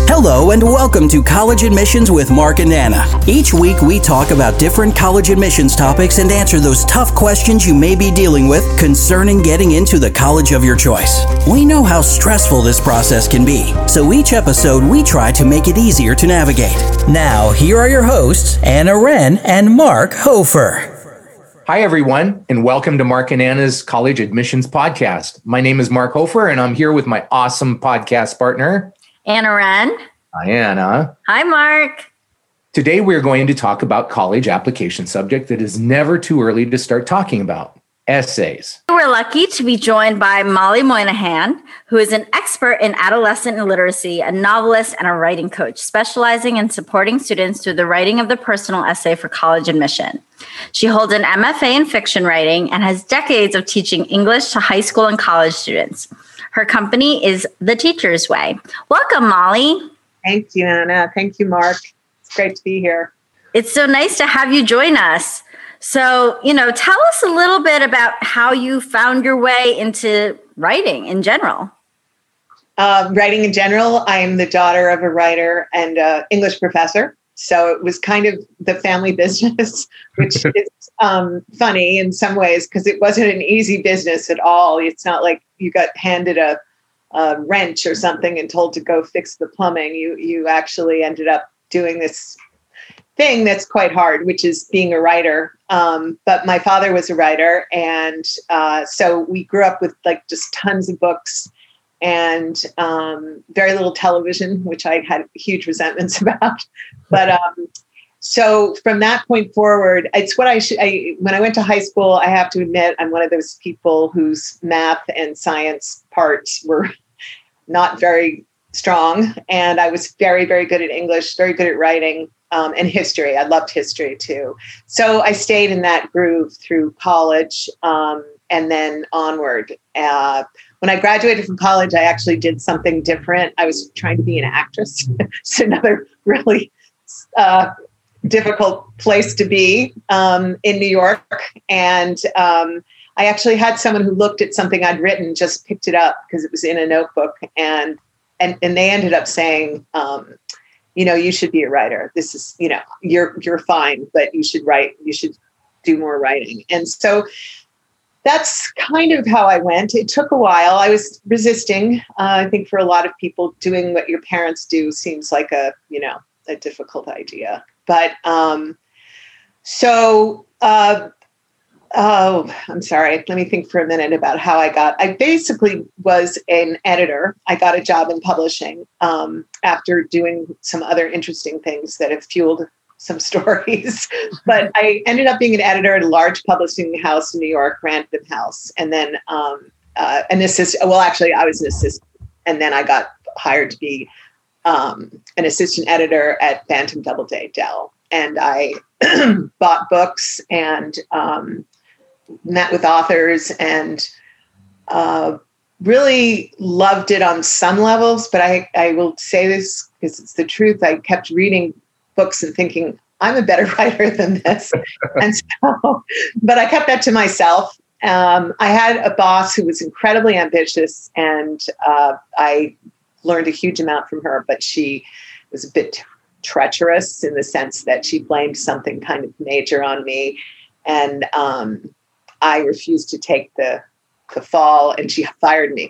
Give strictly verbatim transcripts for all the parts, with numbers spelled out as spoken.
Hello and welcome to College Admissions with Mark and Anna. Each week we talk about different college admissions topics and answer those tough questions you may be dealing with concerning getting into the college of your choice. We know how stressful this process can be, so each episode we try to make it easier to navigate. Now, here are your hosts, Anna Wren and Mark Hofer. Hi, everyone, and welcome to Mark and Anna's College Admissions Podcast. My name is Mark Hofer, and I'm here with my awesome podcast partner, Anna Wren. Hi, Anna. Hi, Mark. Today, we're going to talk about college application subject that is never too early to start talking about, essays. We're lucky to be joined by Molly Moynihan, who is an expert in adolescent literacy, a novelist, and a writing coach, specializing in supporting students through the writing of the personal essay for college admission. She holds an M F A in fiction writing and has decades of teaching English to high school and college students. Her company is The Teacher's Way. Welcome, Molly. Thank you, Anna. Thank you, Mark. It's great to be here. It's so nice to have you join us. So, you know, tell us a little bit about how you found your way into writing in general. Uh, writing in general, I am the daughter of a writer and an English professor. So it was kind of the family business, which is um, funny in some ways because it wasn't an easy business at all. It's not like you got handed a, a wrench or something and told to go fix the plumbing. You you actually ended up doing this thing that's quite hard, which is being a writer. Um, but my father was a writer. And uh, so we grew up with like just tons of books and um, very little television, which I had huge resentments about. But um, so from that point forward, it's what I should, I, when I went to high school, I have to admit, I'm one of those people whose math and science parts were not very strong. And I was very, very good at English, very good at writing um, and history. I loved history too. So I stayed in that groove through college um, and then onward. Uh, When I graduated from college, I actually did something different. I was trying to be an actress. It's another really uh, difficult place to be um, in New York. And um, I actually had someone who looked at something I'd written, just picked it up because it was in a notebook. And and and they ended up saying, um, you know, you should be a writer. This is, you know, you're you're fine, but you should write. You should do more writing. And so that's kind of how I went. It took a while. I was resisting. Uh, I think for a lot of people, doing what your parents do seems like a, you know, a difficult idea. But um, so, uh, oh, I'm sorry. Let me think for a minute about how I got. I basically was an editor. I got a job in publishing um, after doing some other interesting things that have fueled some stories, but I ended up being an editor at a large publishing house in New York, Random House. And then um, uh, an assistant, well, actually I was an assistant. And then I got hired to be um, an assistant editor at Bantam Doubleday Dell. And I bought books and um, met with authors and uh, really loved it on some levels. But I, I will say this because it's the truth. I kept reading books and thinking, I'm a better writer than this. And so, but I kept that to myself. Um, I had a boss who was incredibly ambitious and uh, I learned a huge amount from her, but she was a bit treacherous in the sense that she blamed something kind of major on me. And um, I refused to take the, the fall and she fired me.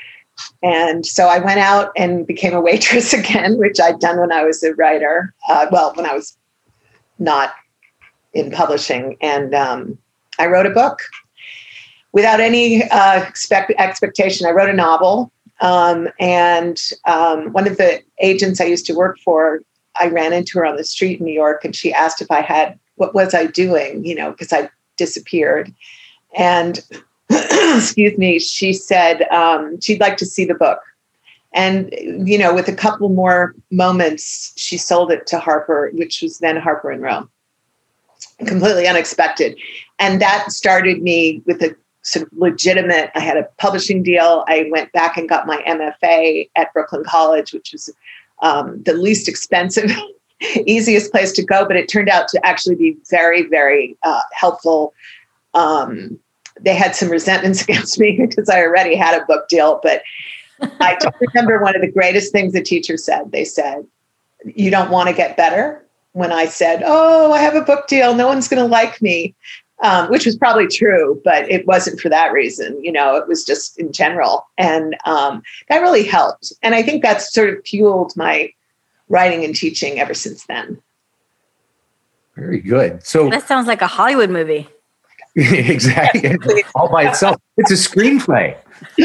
And so I went out and became a waitress again, which I'd done when I was a writer. Uh, well, when I was not in publishing. And um, I wrote a book without any uh, expect- expectation. I wrote a novel. Um, and um, one of the agents I used to work for, I ran into her on the street in New York and she asked if I had, what was I doing? You know, because I disappeared. And excuse me, she said um, she'd like to see the book. And, you know, with a couple more moments, she sold it to Harper, which was then Harper and Row. Completely unexpected. And that started me with a sort of legitimate, I had a publishing deal. I went back and got my M F A at Brooklyn College, which was um, the least expensive, easiest place to go. But it turned out to actually be very, very uh, helpful. Um, they had some resentments against me because I already had a book deal, but I just remember one of the greatest things the teacher said. They said, "You don't want to get better?" When I said, "Oh, I have a book deal. No one's going to like me," um, which was probably true, but it wasn't for that reason. You know, it was just in general. And um, that really helped. And I think that's sort of fueled my writing and teaching ever since then. Very good. So that sounds like a Hollywood movie. Exactly. All by itself. It's a screenplay.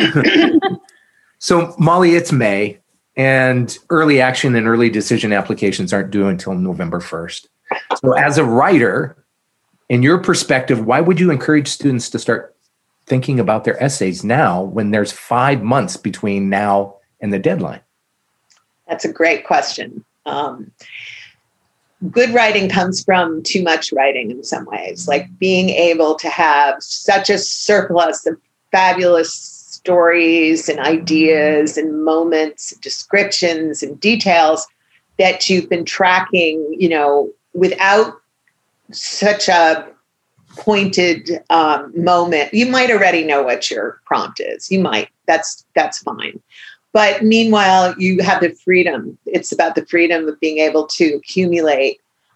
So Molly, it's May, and early action and early decision applications aren't due until November first. So as a writer, in your perspective, why would you encourage students to start thinking about their essays now when there's five months between now and the deadline? That's a great question. Um, good writing comes from too much writing in some ways, like being able to have such a surplus of fabulous stories and ideas and moments, descriptions and details that you've been tracking, you know, without such a pointed um, moment. You might already know what your prompt is. You might. That's that's fine. But meanwhile, you have the freedom. It's about the freedom of being able to accumulate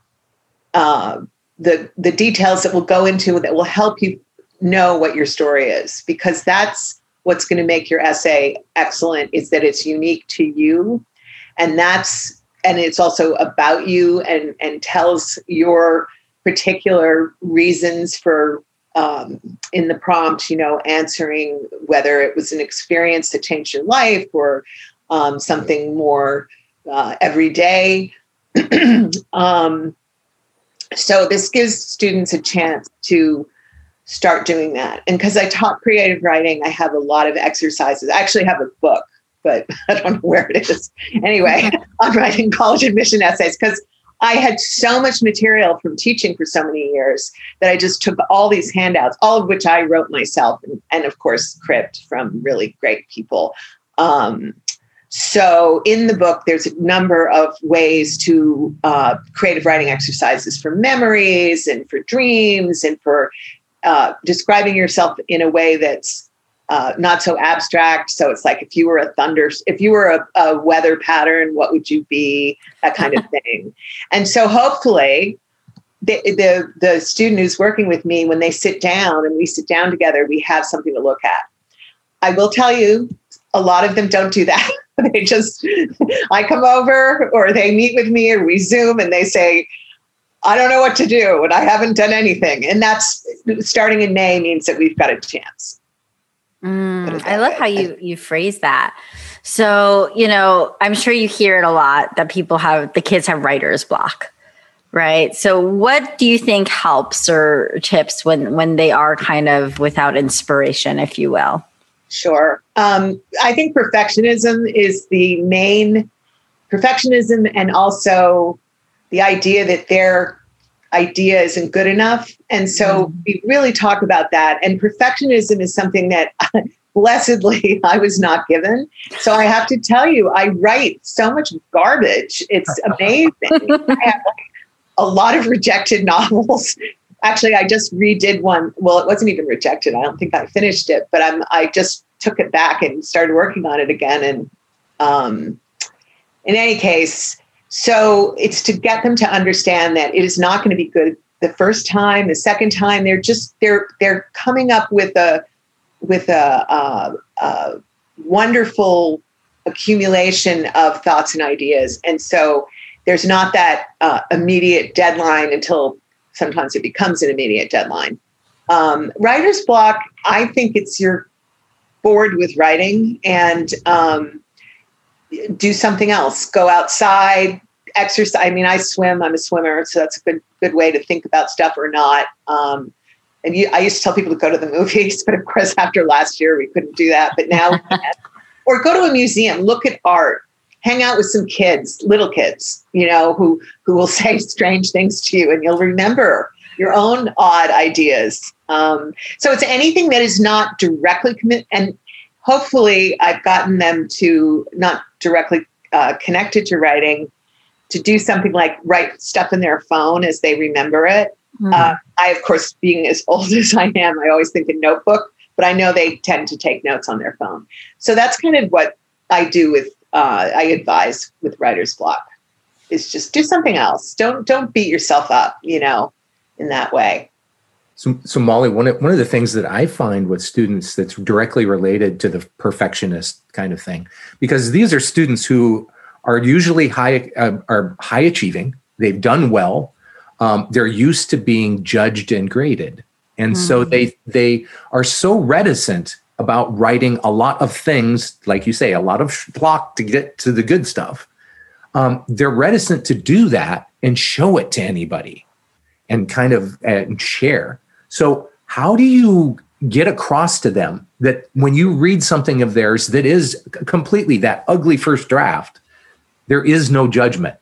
uh, the the details that will go into that will help you know what your story is, because that's what's going to make your essay excellent, is that it's unique to you, and that's and it's also about you and and tells your particular reasons for um, in the prompt, you know, answering whether it was an experience that changed your life or um, something more uh, everyday. um, so this gives students a chance to start doing that. And because I taught creative writing, I have a lot of exercises. I actually have a book, but I don't know where it is. Anyway, on writing college admission essays, because I had so much material from teaching for so many years that I just took all these handouts, all of which I wrote myself, and, and of course, cribbed from really great people. Um, so in the book, there's a number of ways to uh, creative writing exercises for memories and for dreams and for uh, describing yourself in a way that's Uh, not so abstract. So it's like, if you were a thunder, if you were a, a weather pattern, what would you be? That kind of thing. And so hopefully the, the, the student who's working with me, when they sit down and we sit down together, we have something to look at. I will tell you, a lot of them don't do that. They just, I come over or they meet with me or we Zoom and they say, I don't know what to do and I haven't done anything. And that's starting in May means that we've got a chance. Mm, I love how you you phrase that. So, you know, I'm sure you hear it a lot that people have, the kids have writer's block, right? So what do you think helps or tips when, when they are kind of without inspiration, if you will? Sure. Um, I think perfectionism is the main, perfectionism and also the idea that their idea isn't good enough. And so we really talk about that. And perfectionism is something that blessedly I was not given. So I have to tell you, I write so much garbage. It's amazing. I have like a lot of rejected novels. Actually, I just redid one. Well, it wasn't even rejected. I don't think I finished it, but I'm, I just took it back and started working on it again. And um, in any case, so it's to get them to understand that it is not going to be good the first time, the second time. They're just they're they're coming up with a with a, a, a wonderful accumulation of thoughts and ideas, and so there's not that uh, immediate deadline until sometimes it becomes an immediate deadline. Um, writer's block. I think it's you're bored with writing and. Um, do something else, go outside, exercise. I mean, I swim, I'm a swimmer. So that's a good, good way to think about stuff or not. Um, and you, I used to tell people to go to the movies, but of course, after last year, we couldn't do that, but now, or go to a museum, look at art, hang out with some kids, little kids, you know, who, who will say strange things to you and you'll remember your own odd ideas. Um, so it's anything that is not directly commit and hopefully I've gotten them to not directly uh, connected to writing, to do something like write stuff in their phone as they remember it. Mm-hmm. Uh, I, of course, being as old as I am, I always think a notebook, but I know they tend to take notes on their phone. So that's kind of what I do with, uh, I advise with writer's block is just do something else. Don't, don't beat yourself up, you know, in that way. So, so Molly, one of, one of the things that I find with students that's directly related to the perfectionist kind of thing, because these are students who are usually high, uh, are high achieving. They've done well. Um, they're used to being judged and graded. And mm. so they, they are so reticent about writing a lot of things, like you say, a lot of schlock to get to the good stuff. Um, they're reticent to do that and show it to anybody and kind of uh, share. So how do you get across to them that when you read something of theirs that is completely that ugly first draft, there is no judgment?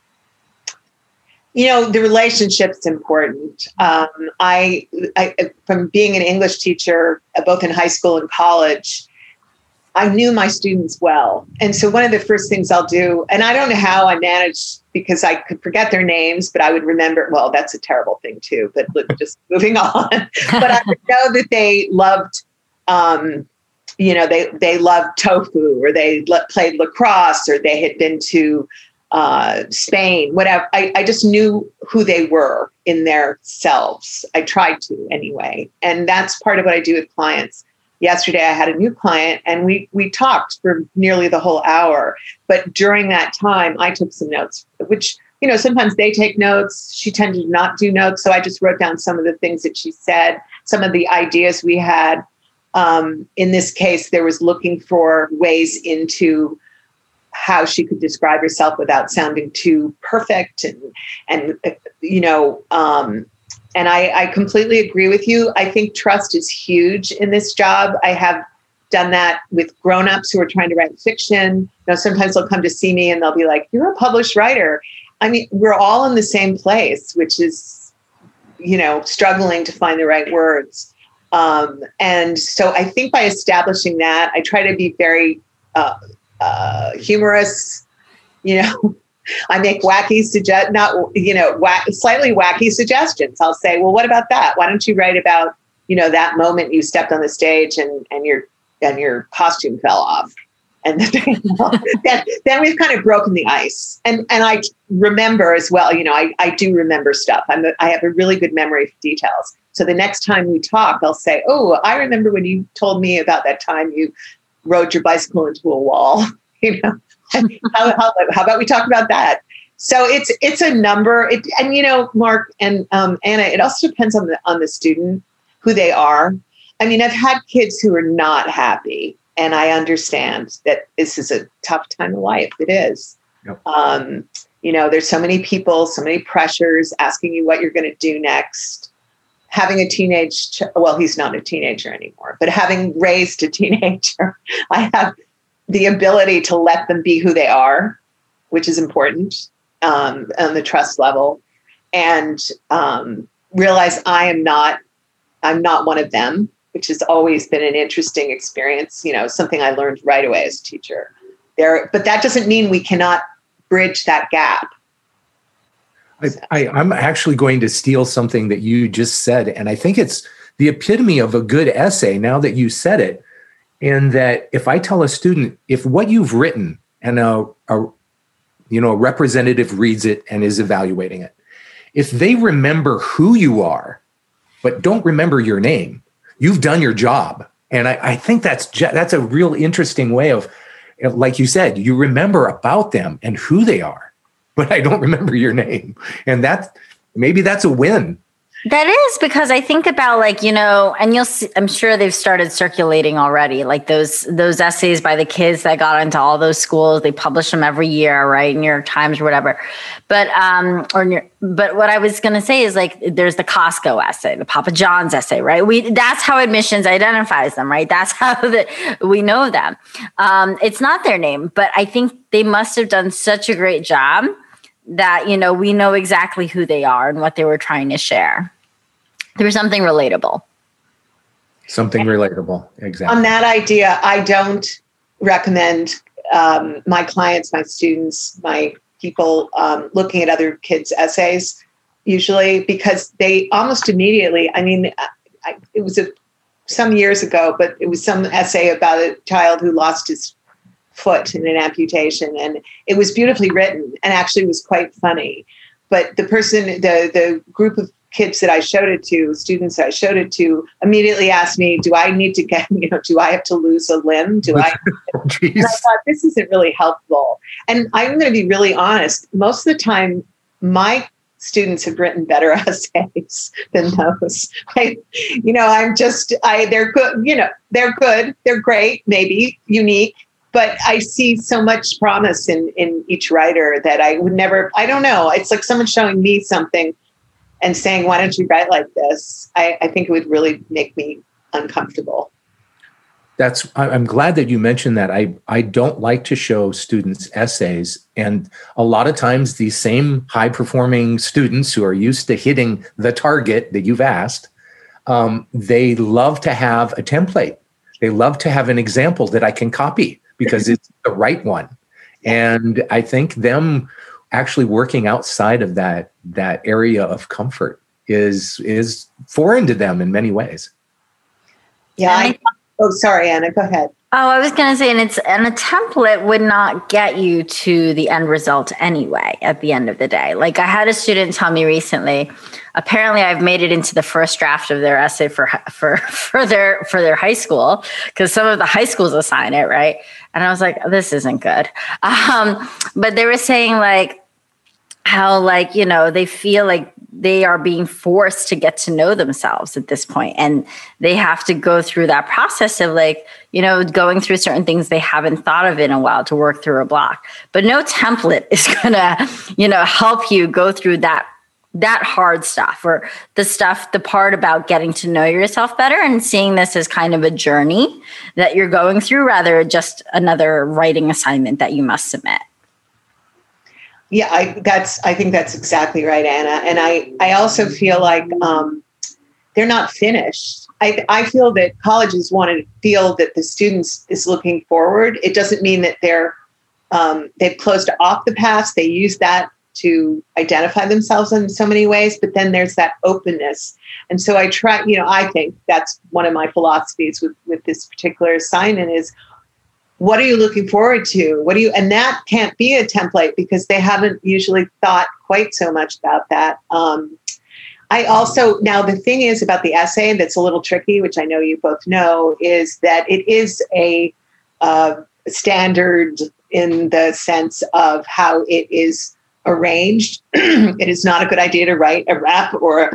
You know, the relationship's important. Um, I, I, from being an English teacher, both in high school and college, I knew my students well. And so one of the first things I'll do, and I don't know how I managed because I could forget their names, but I would remember, well, that's a terrible thing too, but look, just moving on. But I would know that they loved, um, you know, they, they loved tofu, or they le- played lacrosse, or they had been to uh, Spain, whatever. I, I just knew who they were in their selves. I tried to anyway. And that's part of what I do with clients. Yesterday, I had a new client and we we talked for nearly the whole hour. But during that time, I took some notes, which, you know, sometimes they take notes. She tended to not do notes. So I just wrote down some of the things that she said, some of the ideas we had. Um, in this case, there was looking for ways into how she could describe herself without sounding too perfect. And, and you know, um, And I, I completely agree with you. I think trust is huge in this job. I have done that with grownups who are trying to write fiction. You know, sometimes they'll come to see me and they'll be like, "You're a published writer." I mean, we're all in the same place, which is, you know, struggling to find the right words. Um, and so I think by establishing that, I try to be very uh, uh, humorous, you know. I make wacky suggest, not, you know, whack, slightly wacky suggestions. I'll say, well, what about that? Why don't you write about, you know, that moment you stepped on the stage and, and your, and your costume fell off. And then, then, then we've kind of broken the ice. And, and I remember as well, you know, I, I do remember stuff. I'm a, I have a really good memory for details. So the next time we talk, I'll say, oh, I remember when you told me about that time you rode your bicycle into a wall, you know. how, how, how about we talk about that? So it's it's a number, it, and you know, Mark and um, Anna, it also depends on the on the student, who they are. I mean, I've had kids who are not happy, and I understand that this is a tough time of life. It is. Yep. Um, you know, there's so many people, so many pressures asking you what you're going to do next. Having a teenage, ch- well, he's not a teenager anymore, but having raised a teenager, I have the ability to let them be who they are, which is important um, on the trust level, and um, realize I am not, I'm not one of them, which has always been an interesting experience. You know, something I learned right away as a teacher. There, but that doesn't mean we cannot bridge that gap. I, I, I'm actually going to steal something that you just said, and I think it's the epitome of a good essay. Now that you said it. In that if I tell a student, if what you've written and a, a, you know, a representative reads it and is evaluating it, if they remember who you are, but don't remember your name, you've done your job. And I, I think that's ju- that's a real interesting way of, like you said, you remember about them and who they are, but I don't remember your name. And that maybe that's a win. That is, because I think about, like, you know, and you'll see, I'm sure they've started circulating already, like those those essays by the kids that got into all those schools. They publish them every year, right? New York Times or whatever. But um, or but what I was going to say is, like, there's the Costco essay, the Papa John's essay, right? We that's how admissions identifies them, right? That's how that we know them. Um, it's not their name, but I think they must have done such a great job that, you know, we know exactly who they are and what they were trying to share. There was something relatable. Something and relatable, exactly. On that idea, I don't recommend um, my clients, my students, my people um, looking at other kids' essays, usually, because they almost immediately, I mean, I, it was a, some years ago, but it was some essay about a child who lost his foot in an amputation, and it was beautifully written and actually was quite funny. But the person, the the group of kids that I showed it to, students that I showed it to, immediately asked me, do I need to get, you know, do I have to lose a limb? Do I? And I thought, this isn't really helpful. And I'm going to be really honest. Most of the time, my students have written better essays than those. I, you know, I'm just, I, they're good, you know, they're good. They're great, maybe unique. But I see so much promise in, in each writer that I would never, I don't know. It's like someone showing me something and saying, why don't you write like this? I, I think it would really make me uncomfortable. That's, I'm glad that you mentioned that. I, I don't like to show students essays. And a lot of times these same high performing students who are used to hitting the target that you've asked, um, they love to have a template. They love to have an example that I can copy because it's the right one. And I think them actually working outside of that that area of comfort is is foreign to them in many ways. Yeah. I, oh, sorry, Anna, go ahead. Oh, I was going to say, and it's and a template would not get you to the end result anyway. At the end of the day, like I had a student tell me recently, apparently I've made it into the first draft of their essay for for for their for their high school, because some of the high schools assign it, right? And I was like, this isn't good. Um, but they were saying like how like, you know, they feel like they are being forced to get to know themselves at this point. And they have to go through that process of like, you know, going through certain things they haven't thought of in a while to work through a block. But no template is going to, you know, help you go through that that hard stuff, or the stuff, the part about getting to know yourself better and seeing this as kind of a journey that you're going through rather than just another writing assignment that you must submit. Yeah, I, that's, I think that's exactly right, Anna. And I, I also feel like um, they're not finished. I, I feel that colleges want to feel that the students is looking forward. It doesn't mean that they're, um, they've closed off the past. They use that to identify themselves in so many ways, but then there's that openness. And so I try, you know, I think that's one of my philosophies with, with this particular assignment is, what are you looking forward to? What do you, and that can't be a template because they haven't usually thought quite so much about that. Um, I also, now the thing is about the essay that's a little tricky, which I know you both know, is that it is a uh, standard in the sense of how it is arranged. It is not a good idea to write a rap or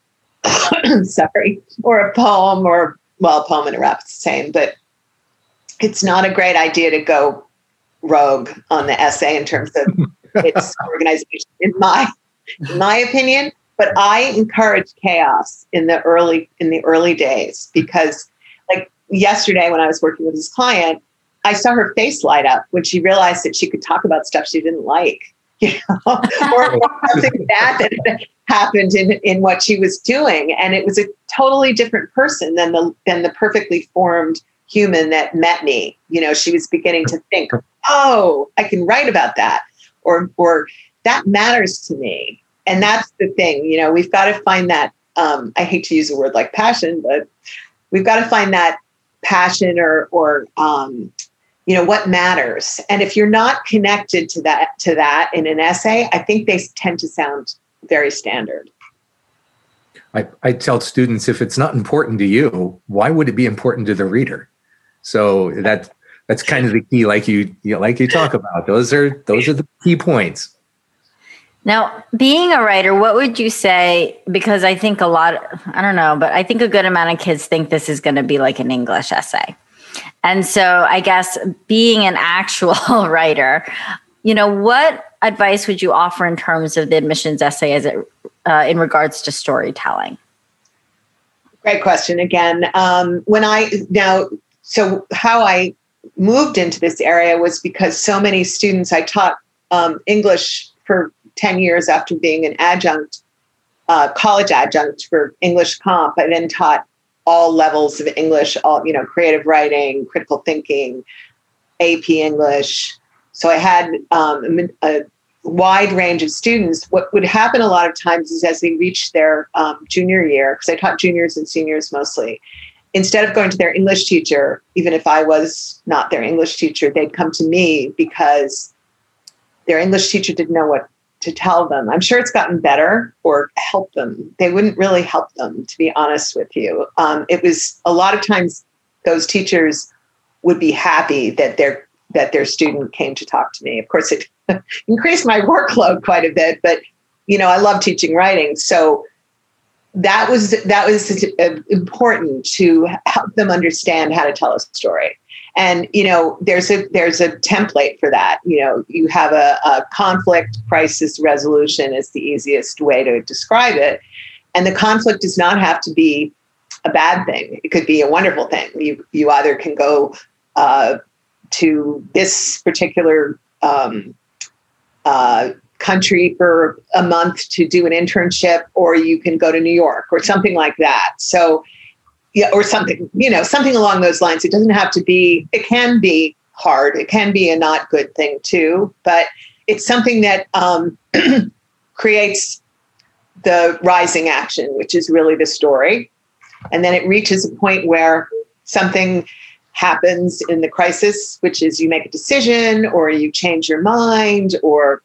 a, sorry, or a poem or, well, a poem and a rap is the same, but it's not a great idea to go rogue on the essay in terms of its organization, in my, in my opinion. But I encourage chaos in the early, in the early days, because like yesterday when I was working with this client, I saw her face light up when she realized that she could talk about stuff she didn't like, you know, or something bad that had happened in, in what she was doing. And it was a totally different person than the, than the perfectly formed human that met me. You know, she was beginning to think, oh, I can write about that, or, or that matters to me. And that's the thing, you know, we've got to find that, um, I hate to use a word like passion, but we've got to find that passion or, or, um, you know, what matters. And if you're not connected to that, to that in an essay, I think they tend to sound very standard. I, I tell students, if it's not important to you, why would it be important to the reader? So that that's kind of the key, like you, you like you talk about. Those are those are the key points. Now, being a writer, what would you say? Because I think a lot, I don't know, but I think a good amount of kids think this is going to be like an English essay. And so I guess being an actual writer, you know, what advice would you offer in terms of the admissions essay as it uh, in regards to storytelling? Great question again. Um, when I now, so how I moved into this area was because so many students, I taught um, English for ten years after being an adjunct, uh, college adjunct for English comp. I then taught all levels of English, all, you know, creative writing, critical thinking, A P English. So I had um, a wide range of students. What would happen a lot of times is as they reach their um, junior year, because I taught juniors and seniors mostly, instead of going to their English teacher, even if I was not their English teacher, they'd come to me because their English teacher didn't know what to tell them. I'm sure it's gotten better or help them. They wouldn't really help them, to be honest with you. Um, it was a lot of times those teachers would be happy that their that their student came to talk to me. Of course, it increased my workload quite a bit, but you know, I love teaching writing, so that was that was important to help them understand how to tell a story. And you know, there's a there's a template for that. You know, you have a, a conflict crisis resolution is the easiest way to describe it, and the conflict does not have to be a bad thing. It could be a wonderful thing. You you either can go uh, to this particular um, uh, country for a month to do an internship, or you can go to New York or something like that. So, yeah, or something, you know, something along those lines. It doesn't have to be, it can be hard. It can be a not good thing too, but it's something that um, creates the rising action, which is really the story. And then it reaches a point where something happens in the crisis, which is you make a decision or you change your mind, or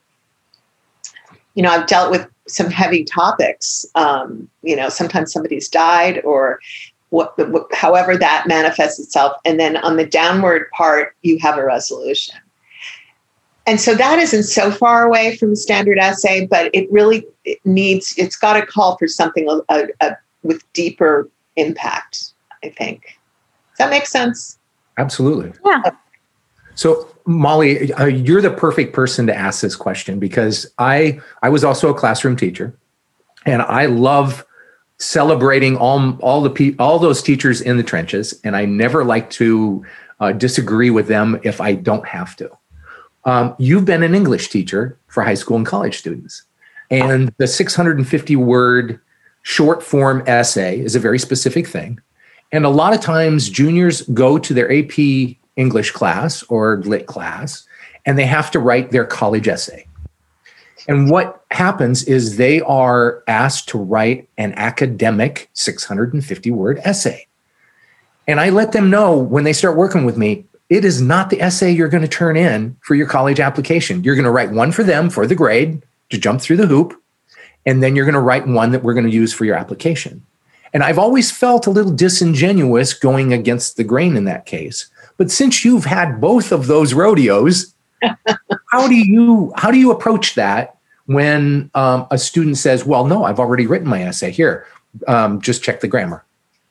you know, I've dealt with some heavy topics. Um, you know, sometimes somebody's died, or what, what, however that manifests itself. And then on the downward part, you have a resolution. And so that isn't so far away from the standard essay, but it really it needs, it's got to call for something a, a, a, with deeper impact, I think. Does that make sense? Absolutely. Yeah. So, Molly, uh, you're the perfect person to ask this question, because I I was also a classroom teacher, and I love celebrating all all the pe- all those teachers in the trenches, and I never like to uh, disagree with them if I don't have to. Um, you've been an English teacher for high school and college students, and the six hundred fifty word short form essay is a very specific thing, and a lot of times juniors go to their A P English class or lit class, and they have to write their college essay. And what happens is they are asked to write an academic six hundred fifty word essay. And I let them know when they start working with me, it is not the essay you're going to turn in for your college application. You're going to write one for them for the grade to jump through the hoop, and then you're going to write one that we're going to use for your application. And I've always felt a little disingenuous going against the grain in that case. But since you've had both of those rodeos, how do you how do you approach that when um, a student says, well, no, I've already written my essay here. Um, just check the grammar.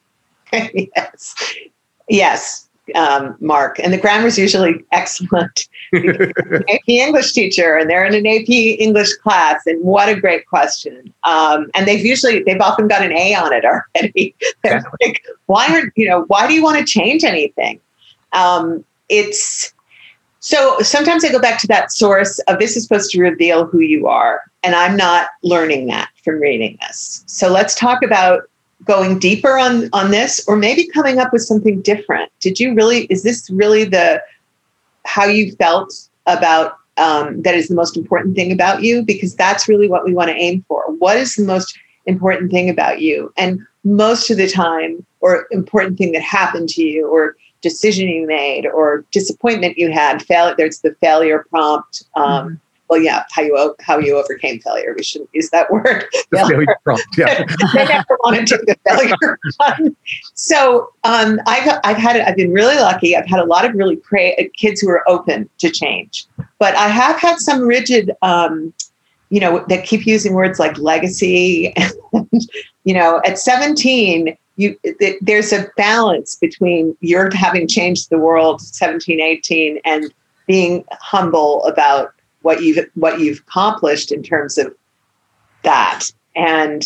Yes. Yes, um, Mark. And the grammar is usually excellent. A P English teacher, and they're in an A P English class. And what a great question. Um, and they've usually, they've often got an A on it already. They're yeah. like, why aren't, you know, why do you want to change anything? Um, it's so sometimes I go back to that source of this is supposed to reveal who you are. And I'm not learning that from reading this. So let's talk about going deeper on, on this, or maybe coming up with something different. Did you really, is this really the, how you felt about, um, that is the most important thing about you? Because that's really what we want to aim for. What is the most important thing about you? And most of the time, or important thing that happened to you, or decision you made, or disappointment you had, fail, there's the failure prompt. Um, mm-hmm. Well, yeah, how you how you overcame failure. We shouldn't use that word. The failure prompt, yeah. They never want to take the failure prompt. So um, I've I've had I've been really lucky. I've had a lot of really cra- kids who are open to change, but I have had some rigid, um, you know, that keep using words like legacy. And, you know, at seventeen. You, it, there's a balance between your having changed the world, seventeen, eighteen, and being humble about what you've what you've accomplished in terms of that. And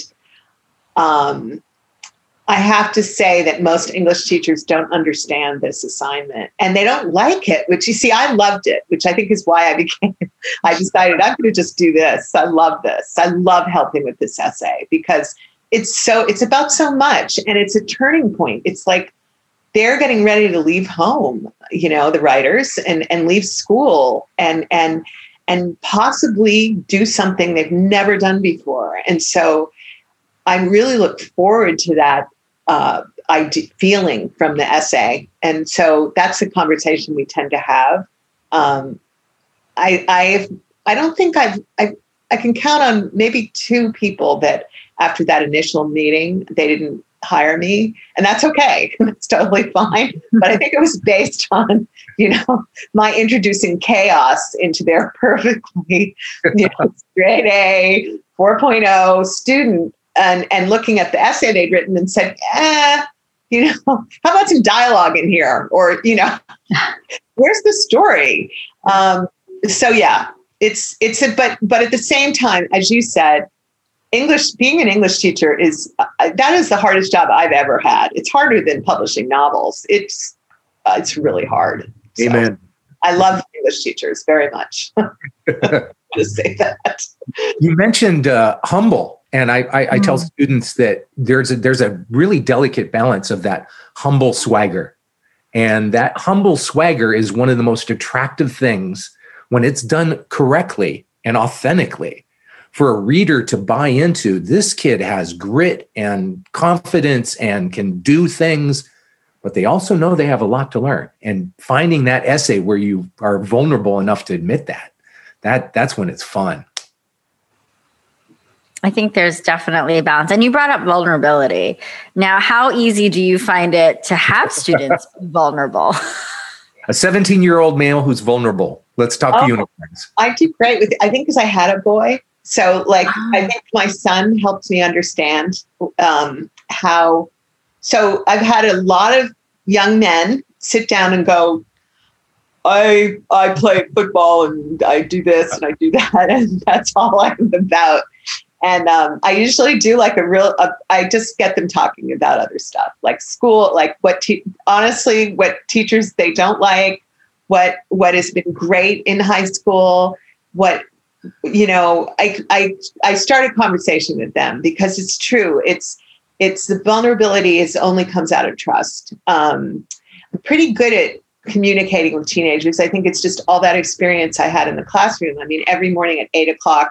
um, I have to say that most English teachers don't understand this assignment, and they don't like it. Which you see, I loved it, which I think is why I became. I decided I'm going to just do this. I love this. I love helping with this essay because. It's so, it's about so much, and it's a turning point. It's like they're getting ready to leave home, you know, the writers, and, and leave school and, and, and possibly do something they've never done before. And so I really look forward to that. Uh, ide- feeling from the essay. And so that's a conversation we tend to have. Um, I, I, I don't think I've, I, I can count on maybe two people that after that initial meeting, they didn't hire me, and that's okay. That's totally fine. But I think it was based on, you know, my introducing chaos into their perfectly, you know, straight A, four point oh student, and, and looking at the essay they'd written and said, eh, you know, how about some dialogue in here? Or, you know, where's the story? Um, so yeah, it's, it's, a, but, but at the same time, as you said, English, being an English teacher is, uh, that is the hardest job I've ever had. It's harder than publishing novels. It's, uh, it's really hard. So Amen. I love English teachers very much. To say that. You mentioned uh, humble, and I, I, I tell Mm. students that there's a, there's a really delicate balance of that humble swagger. And that humble swagger is one of the most attractive things when it's done correctly and authentically. For a reader to buy into, this kid has grit and confidence and can do things, but they also know they have a lot to learn. And finding that essay where you are vulnerable enough to admit that, that that's when it's fun. I think there's definitely a balance. And you brought up vulnerability. Now, how easy do you find it to have students be vulnerable? A seventeen-year-old male who's vulnerable. Let's talk Oh. unicorns. I do great with, I think because I had a boy. So like, I think my son helped me understand um, how, so I've had a lot of young men sit down and go, I, I play football and I do this and I do that. And that's all I'm about. And um, I usually do like a real, uh, I just get them talking about other stuff like school, like what, te- honestly, what teachers they don't like, what, what has been great in high school, what, you know, I, I, I start a conversation with them because it's true. It's, it's the vulnerability is only comes out of trust. Um, I'm pretty good at communicating with teenagers. I think it's just all that experience I had in the classroom. I mean, every morning at eight o'clock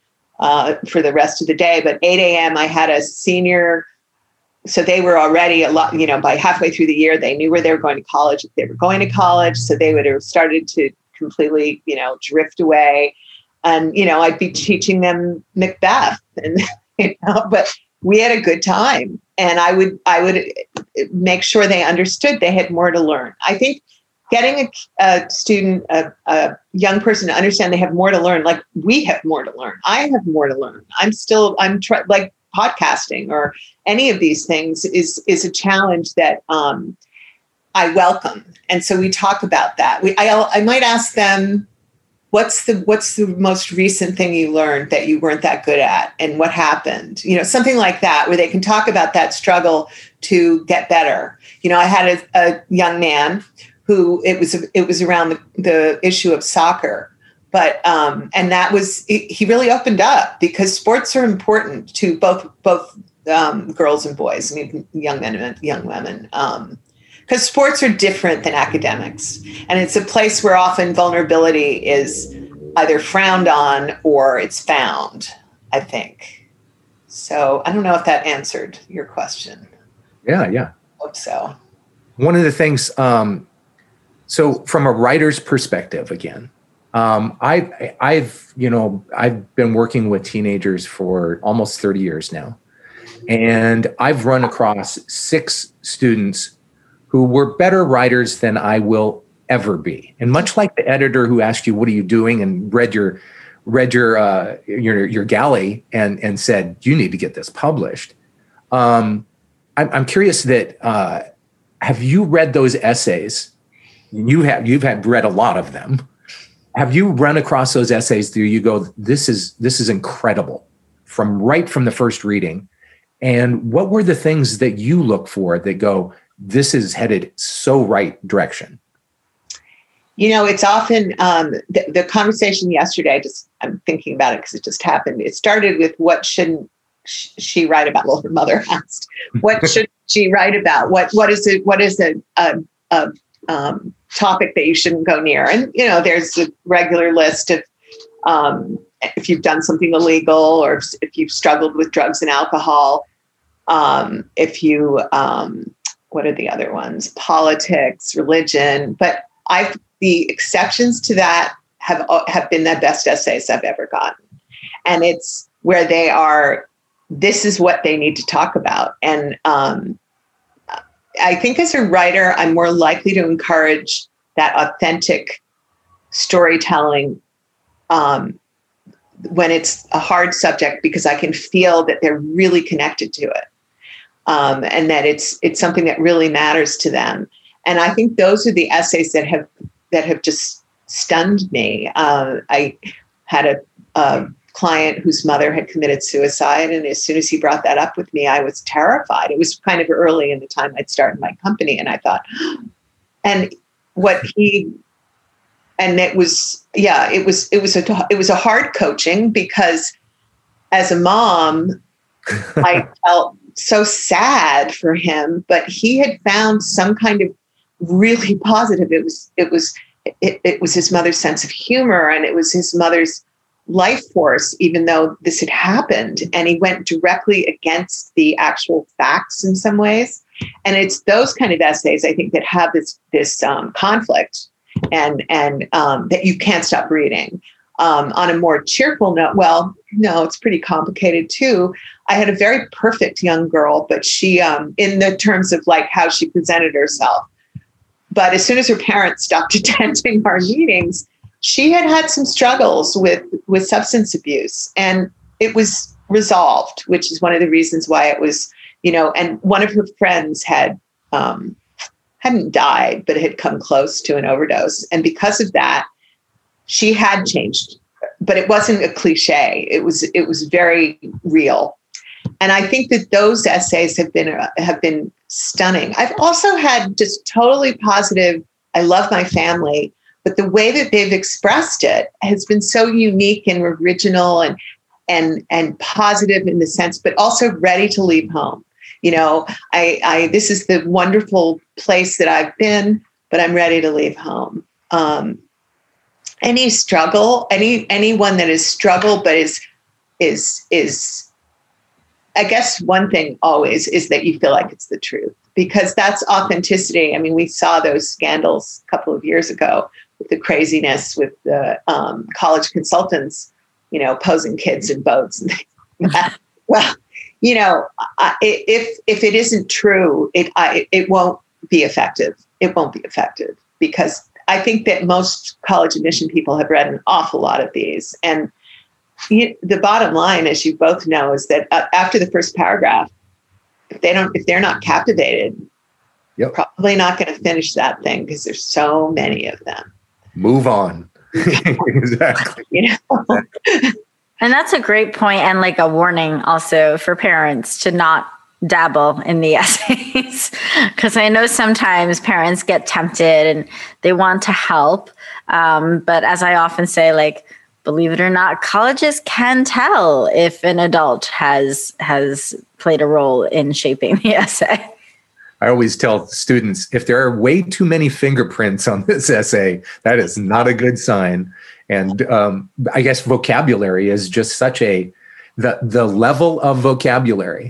uh, for the rest of the day, but eight a.m. I had a senior. So they were already a lot, you know, by halfway through the year, they knew where they were going to college, if they were going to college. So they would have started to completely, you know, drift away. And, you know, I'd be teaching them Macbeth and, you know, but we had a good time. And I would, I would make sure they understood they had more to learn. I think getting a, a student, a, a young person to understand they have more to learn, like we have more to learn. I have more to learn. I'm still, I'm try, like podcasting or any of these things is, is a challenge that um, I welcome. And so we talk about that. We, I, I might ask them, What's the what's the most recent thing you learned that you weren't that good at, and what happened? You know, something like that, where they can talk about that struggle to get better. You know, I had a, a young man who it was it was around the, the issue of soccer, but um, and that was it, he really opened up because sports are important to both both um, girls and boys. I mean, young men and young women. Um, Because sports are different than academics. And it's a place where often vulnerability is either frowned on or it's found, I think. So I don't know if that answered your question. Yeah, yeah. I hope so. One of the things, um, so from a writer's perspective, again, um, I, I've, you know, I've been working with teenagers for almost thirty years now. And I've run across six students who were better writers than I will ever be. And much like the editor who asked you, what are you doing? And read your read your uh, your, your galley and, and said, you need to get this published. Um, I'm, I'm curious that, uh, have you read those essays? You have, you've had read a lot of them. Have you run across those essays that you go, this is, this is incredible from right from the first reading? And what were the things that you look for that go, this is headed so right direction? You know, it's often um, the, the conversation yesterday, just I'm thinking about it because it just happened. It started with what shouldn't sh- she write about? Well, her mother asked, what should she write about? What What is it? What is a, a, a um, topic that you shouldn't go near? And, you know, there's a regular list of um, if you've done something illegal or if, if you've struggled with drugs and alcohol, um, if you... Um, what are the other ones? Politics, religion. But I've, the exceptions to that have, have been the best essays I've ever gotten. And it's where they are, this is what they need to talk about. And um, I think as a writer, I'm more likely to encourage that authentic storytelling um, when it's a hard subject, because I can feel that they're really connected to it. Um, and that it's it's something that really matters to them. And I think those are the essays that have that have just stunned me. Uh, I had a, a client whose mother had committed suicide, and as soon as he brought that up with me, I was terrified. It was kind of early in the time I'd started my company, and I thought, and what he, and it was, yeah, it was it was a it was a hard coaching, because as a mom, I felt so sad for him, but he had found some kind of really positive. It was, it was, it, it was his mother's sense of humor, and it was his mother's life force, even though this had happened. And he went directly against the actual facts in some ways. And it's those kind of essays, I think, that have this, this um, conflict and, and um, that you can't stop reading. Um, on a more cheerful note, well, no, it's pretty complicated too. I had a very perfect young girl, but she, um, in the terms of like how she presented herself. But as soon as her parents stopped attending our meetings, she had had some struggles with, with substance abuse, and it was resolved, which is one of the reasons why it was, you know, and one of her friends had, um, hadn't died, but had come close to an overdose. And because of that, she had changed, but it wasn't a cliche. It was, it was very real. And I think that those essays have been, uh, have been stunning. I've also had just totally positive, I love my family, but the way that they've expressed it has been so unique and original and, and, and positive in the sense, but also ready to leave home. You know, I, I, this is the wonderful place that I've been, but I'm ready to leave home. Um, any struggle, any, anyone that is struggle, but is, is, is, I guess one thing always is that you feel like it's the truth, because that's authenticity. I mean, we saw those scandals a couple of years ago with the craziness with the um, college consultants, you know, posing kids in boats and things like that. Well, you know, I, if if it isn't true, it I, it won't be effective. It won't be effective, because I think that most college admission people have read an awful lot of these. And you, the bottom line, as you both know, is that uh, after the first paragraph, if they don't, if they're not captivated, yep, probably not going to finish that thing, because there's so many of them. Move on. Exactly. You know? And that's a great point, and like a warning also for parents to not dabble in the essays, because I know sometimes parents get tempted and they want to help. Um, but as I often say, like, believe it or not, colleges can tell if an adult has has played a role in shaping the essay. I always tell students, if there are way too many fingerprints on this essay, that is not a good sign. And um, I guess vocabulary is just such a, the, the level of vocabulary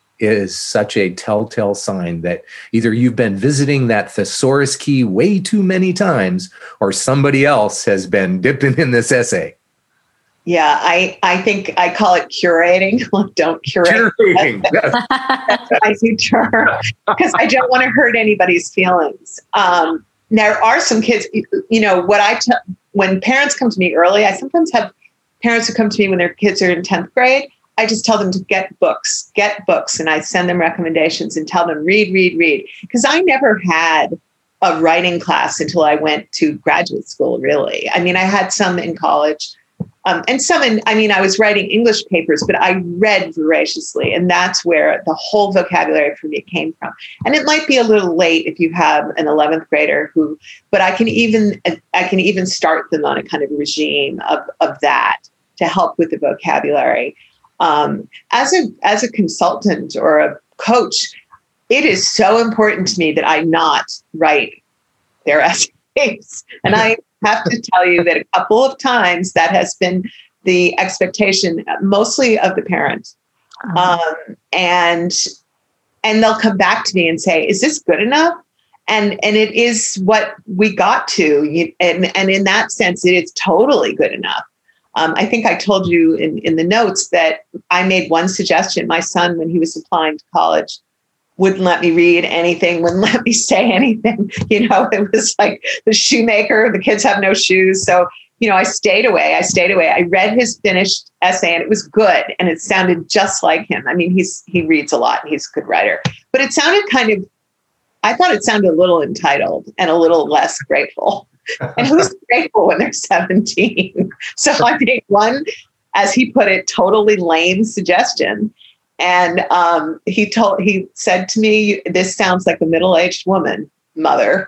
is such a telltale sign that either you've been visiting that thesaurus key way too many times, or somebody else has been dipping in this essay. Yeah, I, I think I call it curating. Well, don't curate. Curating. That's, that's my new term, because I don't want to hurt anybody's feelings. Um, there are some kids, you know, what I tell, when parents come to me early, I sometimes have parents who come to me when their kids are in tenth grade. I just tell them to get books, get books. And I send them recommendations and tell them, read, read, read. Because I never had a writing class until I went to graduate school, really. I mean, I had some in college. Um, and some, in, I mean, I was writing English papers, but I read voraciously. And that's where the whole vocabulary for me came from. And it might be a little late if you have an eleventh grader who, but I can even, I can even start them on a kind of regime of, of that to help with the vocabulary. Um, as a, as a consultant or a coach, it is so important to me that I not write their essays. And I have to tell you that a couple of times that has been the expectation, mostly of the parent. Um, and and they'll come back to me and say, is this good enough? And and it is what we got to. You, and, and in that sense, it is totally good enough. Um, I think I told you in, in the notes that I made one suggestion. My son, when he was applying to college, wouldn't let me read anything, wouldn't let me say anything. You know, it was like the shoemaker, the kids have no shoes. So, you know, I stayed away. I stayed away. I read his finished essay and it was good. And it sounded just like him. I mean, he's he reads a lot and he's a good writer. But it sounded kind of, I thought it sounded a little entitled and a little less grateful. And who's grateful when they're seventeen? So I made one, as he put it, totally lame suggestion. And um, he told, he said to me, this sounds like a middle-aged woman, mother.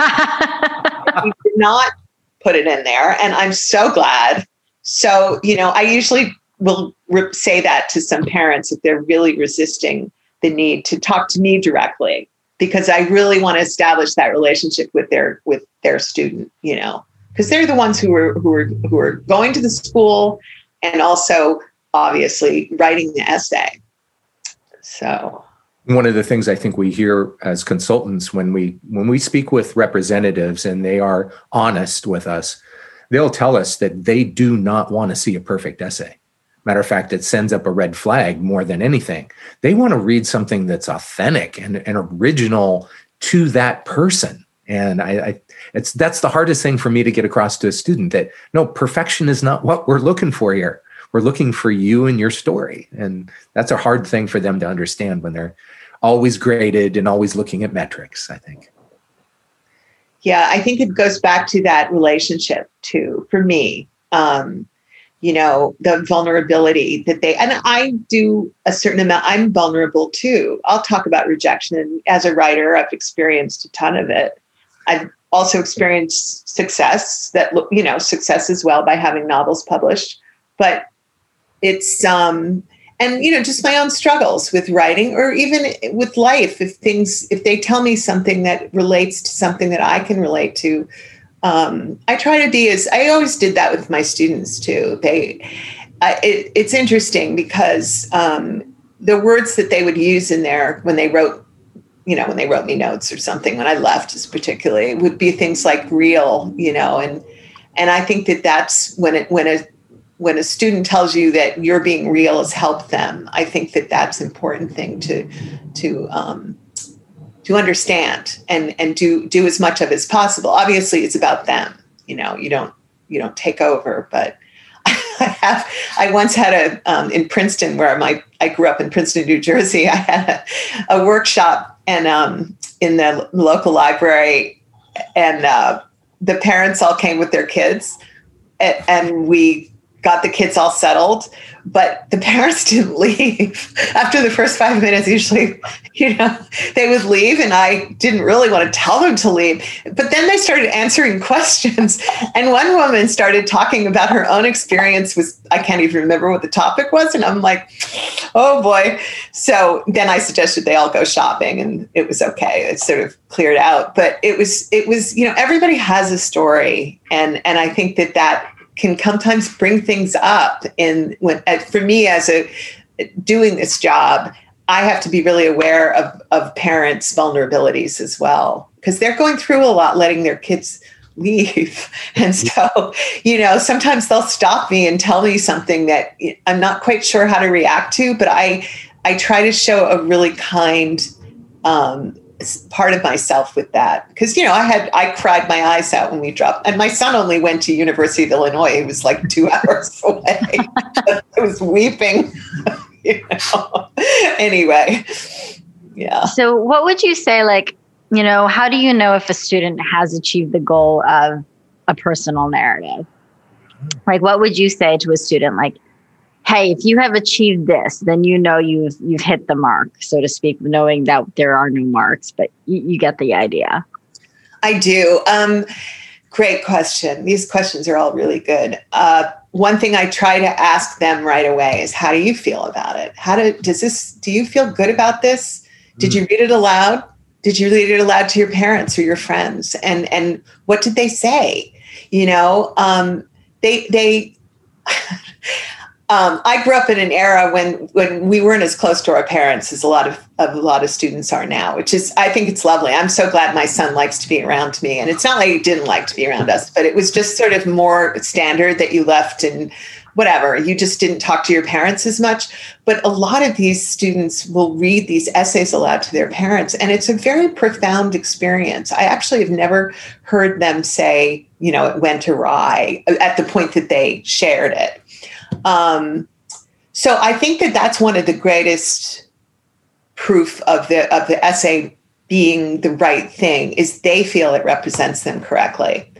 He did not put it in there. And I'm so glad. So, you know, I usually will re- say that to some parents if they're really resisting the need to talk to me directly, because I really want to establish that relationship with their, with their student, you know, because they're the ones who are, who are, who are going to the school and also obviously writing the essay. So one of the things I think we hear as consultants when we when we speak with representatives and they are honest with us, they'll tell us that they do not want to see a perfect essay. Matter of fact, it sends up a red flag more than anything. They want to read something that's authentic and, and original to that person. And I, I it's that's the hardest thing for me to get across to a student, that no, perfection is not what we're looking for here. We're looking for you and your story. And that's a hard thing for them to understand when they're always graded and always looking at metrics, I think. Yeah, I think it goes back to that relationship too, for me. Um, you know, the vulnerability that they, and I do a certain amount, I'm vulnerable too. I'll talk about rejection. And as a writer, I've experienced a ton of it. I've also experienced success that, you know, success as well by having novels published. But it's, um, and, you know, just my own struggles with writing or even with life. If things, if they tell me something that relates to something that I can relate to, um, I try to be as, I always did that with my students too. They, I, it, it's interesting because um, the words that they would use in there when they wrote, you know, when they wrote me notes or something, when I left is particularly, would be things like real, you know, and, and I think that that's when it, when a, when a student tells you that you're being real has helped them, I think that that's an important thing to, to, um, to understand and, and do, do as much of as possible. Obviously it's about them, you know, you don't, you don't take over, but I have, I once had a, um, in Princeton where my, I grew up in Princeton, New Jersey, I had a, a workshop and, um, in the local library and, uh, the parents all came with their kids and, and we got the kids all settled, but the parents didn't leave. After the first five minutes, usually, you know, they would leave and I didn't really want to tell them to leave. But then they started answering questions. And one woman started talking about her own experience with, I can't even remember what the topic was. And I'm like, oh boy. So then I suggested they all go shopping and it was okay. It sort of cleared out. But it was, it was, you know, everybody has a story. And, and I think that that can sometimes bring things up. And when, for me, as a doing this job, I have to be really aware of, of parents' vulnerabilities as well, because they're going through a lot, letting their kids leave. And so, you know, sometimes they'll stop me and tell me something that I'm not quite sure how to react to, but I, I try to show a really kind, um, part of myself with that. Because, you know, I had, I cried my eyes out when we dropped, and my son only went to University of Illinois. He was like two hours away. I was weeping, you know, anyway. Yeah. So what would you say, like, you know, how do you know if a student has achieved the goal of a personal narrative? Like, what would you say to a student? Like, hey, if you have achieved this, then you know you've you've hit the mark, so to speak, knowing that there are no marks, but you, you get the idea. I do. Um, great question. These questions are all really good. Uh, one thing I try to ask them right away is, how do you feel about it? How do, does this, do you feel good about this? Did you read it aloud? Did you read it aloud to your parents or your friends? And, and what did they say? You know, um, they, they, Um, I grew up in an era when when we weren't as close to our parents as a lot of, of a lot of students are now, which is, I think it's lovely. I'm so glad my son likes to be around me. And it's not like he didn't like to be around us, but it was just sort of more standard that you left and whatever. You just didn't talk to your parents as much. But a lot of these students will read these essays aloud to their parents. And it's a very profound experience. I actually have never heard them say, you know, it went awry at the point that they shared it. Um, so I think that that's one of the greatest proof of the of the essay being the right thing is they feel it represents them correctly.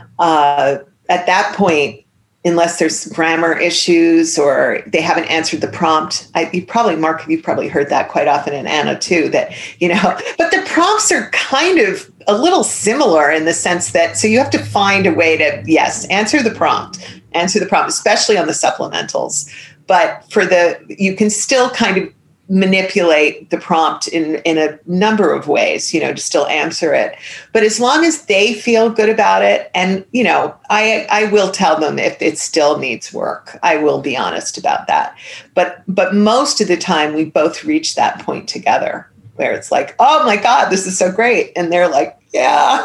Uh, at that point, unless there's grammar issues or they haven't answered the prompt, I, you probably, Mark, you've probably heard that quite often, and Anna too, that, you know, but the prompts are kind of a little similar in the sense that, so you have to find a way to, yes, answer the prompt, answer the prompt, especially on the supplementals. But for the, you can still kind of manipulate the prompt in, in a number of ways, you know, to still answer it. But as long as they feel good about it, and, you know, I I will tell them if it still needs work. I will be honest about that. But but most of the time we both reach that point together where it's like, oh my God, this is so great. And they're like, yeah.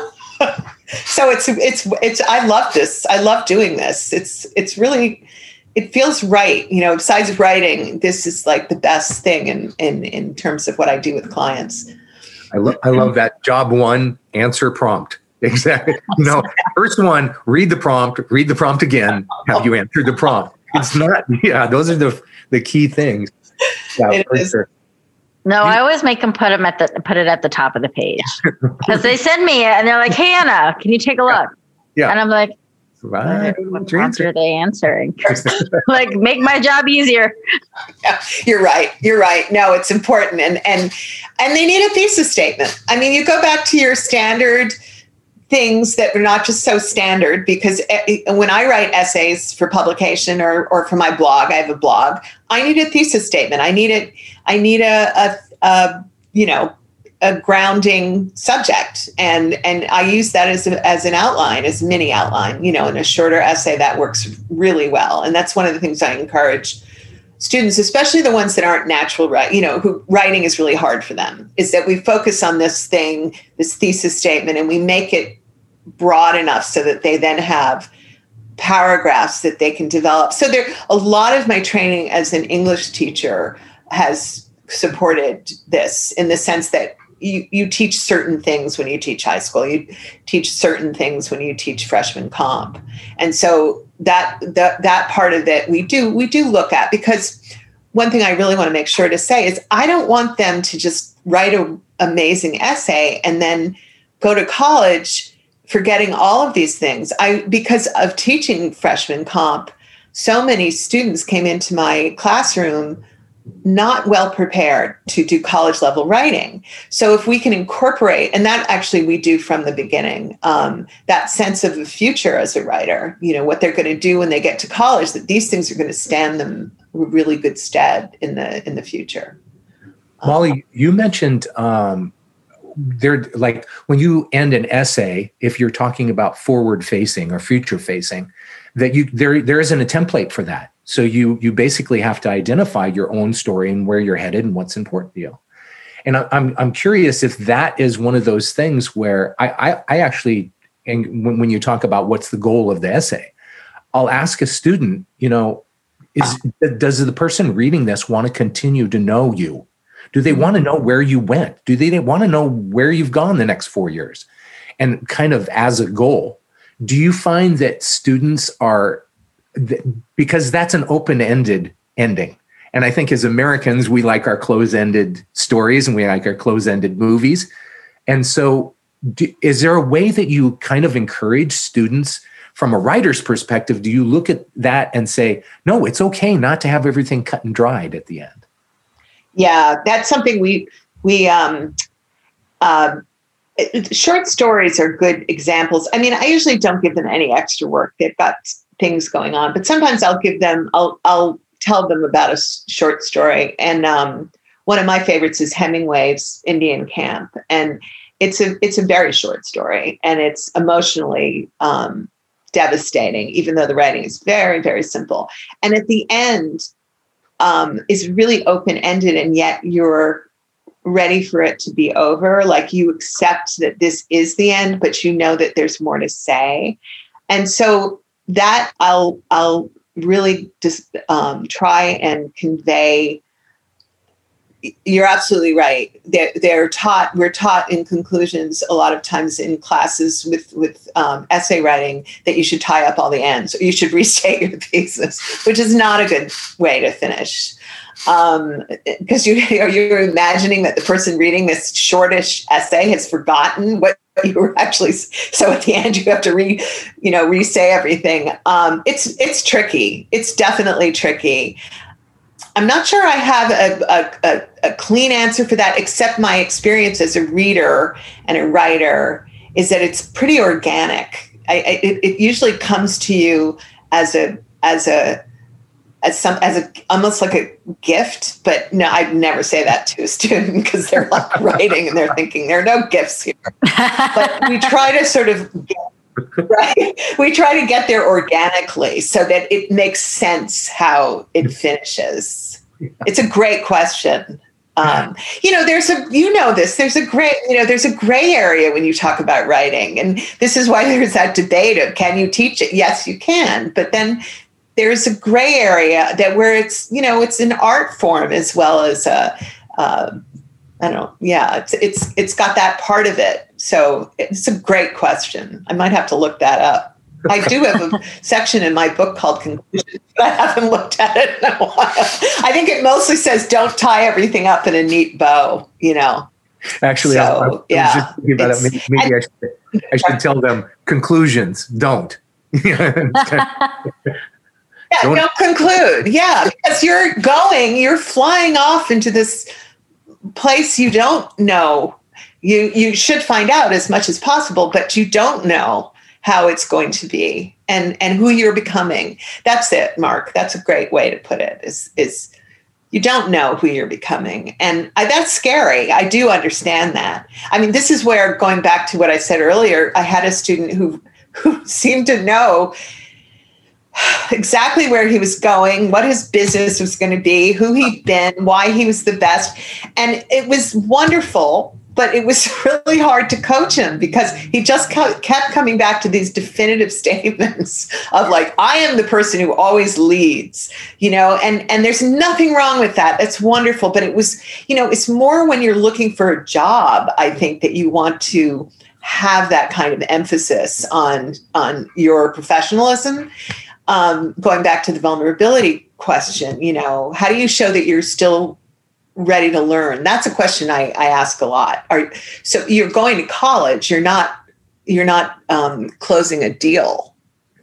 So it's it's it's I love this. I love doing this. It's it's really, it feels right. You know, besides writing, this is like the best thing in in in terms of what I do with clients. I love I love that. Job one, answer prompt. Exactly. You know, first one, read the prompt, read the prompt again. Have you answered the prompt? It's not, yeah, those are the the key things. Yeah, It for is. sure. No, I always make them put them at the put it at the top of the page because they send me it and they're like, "Hey Anna, can you take a look?" Yeah. And I'm like, Right. "What prompt are they answering?" Like, make my job easier. Yeah, you're right. You're right. No, it's important, and and and they need a thesis statement. I mean, you go back to your standard things that are not just so standard, because when I write essays for publication or or for my blog, I have a blog. I need a thesis statement. I need it. I need a, a, a you know a grounding subject, and and I use that as a, as an outline, as a mini outline. You know, in a shorter essay that works really well, and that's one of the things I encourage students, especially the ones that aren't natural, right? You know, who writing is really hard for them, is that we focus on this thing, this thesis statement, and we make it broad enough so that they then have paragraphs that they can develop. So there, a lot of my training as an English teacher has supported this in the sense that you, you teach certain things when you teach high school, you teach certain things when you teach freshman comp. And so that, that, that part of it, we do, we do look at, because one thing I really want to make sure to say is I don't want them to just write an amazing essay and then go to college forgetting all of these things. I, because of teaching freshman comp, so many students came into my classroom not well prepared to do college level writing. So if we can incorporate, and that actually we do from the beginning, um, that sense of the future as a writer, you know, what they're going to do when they get to college, that these things are going to stand them really good stead in the in the future. Molly, you mentioned um, there, like when you end an essay, if you're talking about forward facing or future facing, that you there there isn't a template for that. So you you basically have to identify your own story and where you're headed and what's important to you. And I, I'm I'm curious if that is one of those things where I I, I actually, and when, when you talk about what's the goal of the essay, I'll ask a student, you know, is does the person reading this want to continue to know you? Do they want to know where you went? Do they want to know where you've gone the next four years? And kind of as a goal, do you find that students are, because that's an open-ended ending. And I think as Americans, we like our close-ended stories and we like our close-ended movies. And so do, is there a way that you kind of encourage students from a writer's perspective? Do you look at that and say, no, it's okay not to have everything cut and dried at the end? Yeah, that's something we, we, um, uh, short stories are good examples. I mean, I usually don't give them any extra work. They've got things going on, but sometimes I'll give them, I'll, I'll tell them about a short story. And, um, one of my favorites is Hemingway's Indian Camp. And it's a, it's a very short story, and it's emotionally, um, devastating, even though the writing is very, very simple. And at the end um, is really open-ended, and yet you're ready for it to be over. Like you accept that this is the end, but you know that there's more to say. And so that I'll I'll really just um, try and convey. You're absolutely right. They're, they're taught, we're taught in conclusions a lot of times in classes with, with um, essay writing that you should tie up all the ends, or you should restate your thesis, which is not a good way to finish. Um, because you, you're imagining that the person reading this shortish essay has forgotten what you were actually, so at the end you have to re, you know, re-say everything. Um, it's, it's tricky. It's definitely tricky. I'm not sure I have a, a, a, a clean answer for that, except my experience as a reader and a writer is that it's pretty organic. I, I, it, it usually comes to you as a as a as some as a almost like a gift. But no, I'd never say that to a student because they're like writing and they're thinking there are no gifts here. But we try to sort of get, right? We try to get there organically so that it makes sense how it finishes. It's a great question. Um, you know, there's a, you know, this, there's a gray, you know, there's a gray area when you talk about writing. And this is why there's that debate of, can you teach it? Yes, you can. But then there's a gray area that where it's, you know, it's an art form as well as a, uh, I don't know. Yeah, it's it's it's got that part of it. So it's a great question. I might have to look that up. I do have a section in my book called Conclusions, but I haven't looked at it in a while. I think it mostly says don't tie everything up in a neat bow, you know. Actually, so, I, I, I was yeah, just thinking about it. Maybe, maybe and, I, should, I should tell them conclusions, don't. Yeah, don't, don't conclude. Yeah, because you're going, you're flying off into this place you don't know. You you should find out as much as possible, but you don't know how it's going to be and and who you're becoming. That's it, Mark. That's a great way to put it. Is is you don't know who you're becoming, and I, that's scary. I do understand that. I mean, this is where, going back to what I said earlier, I had a student who who seemed to know exactly where he was going, what his business was going to be, who he'd been, why he was the best. And it was wonderful, but it was really hard to coach him because he just kept coming back to these definitive statements of like, I am the person who always leads, you know, and, and there's nothing wrong with that. That's wonderful. But it was, you know, it's more when you're looking for a job, I think, that you want to have that kind of emphasis on, on your professionalism. Um, going back to the vulnerability question, you know, how do you show that you're still ready to learn? That's a question I, I ask a lot. Are, so you're going to college, you're not, you're not um, closing a deal.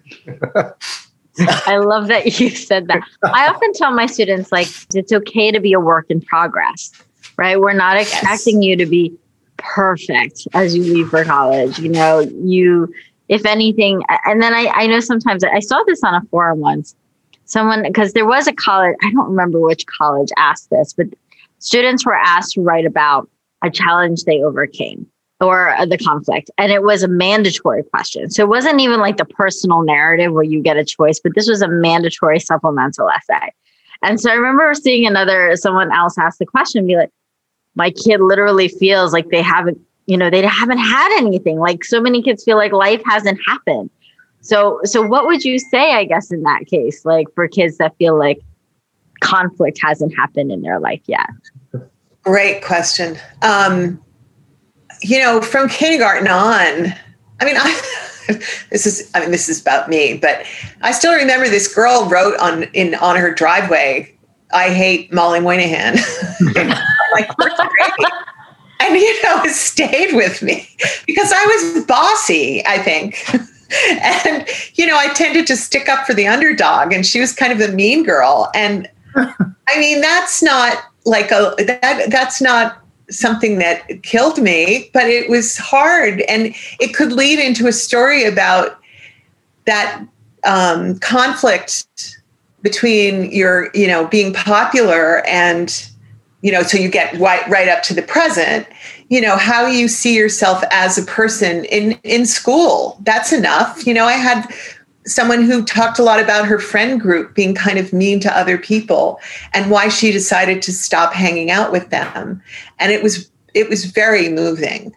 I love that you said that. I often tell my students, like, it's okay to be a work in progress, right? We're not expecting yes. you to be perfect as you leave for college. You know, you, if anything, and then I, I know sometimes I saw this on a forum once, someone, because there was a college, I don't remember which college asked this, but students were asked to write about a challenge they overcame or the conflict. And it was a mandatory question. So it wasn't even like the personal narrative where you get a choice, but this was a mandatory supplemental essay. And so I remember seeing another, someone else ask the question and be like, my kid literally feels like they haven't, you know, they haven't had anything. Like so many kids feel like life hasn't happened. So, so what would you say, I guess, in that case, like for kids that feel like conflict hasn't happened in their life yet? Great question. Um, you know, from kindergarten on, I mean, I, this is, I mean, this is about me, but I still remember this girl wrote on, in, on her driveway, I hate Molly Moynihan. Like, and, you know, it stayed with me because I was bossy, I think. And, you know, I tended to stick up for the underdog, and she was kind of a mean girl. And I mean, that's not like a, that, that's not something that killed me, but it was hard. And it could lead into a story about that um, conflict between your, you know, being popular and, you know, so you get right, right up to the present, you know, how you see yourself as a person in, in school. That's enough. You know, I had someone who talked a lot about her friend group being kind of mean to other people and why she decided to stop hanging out with them. And it was it was very moving.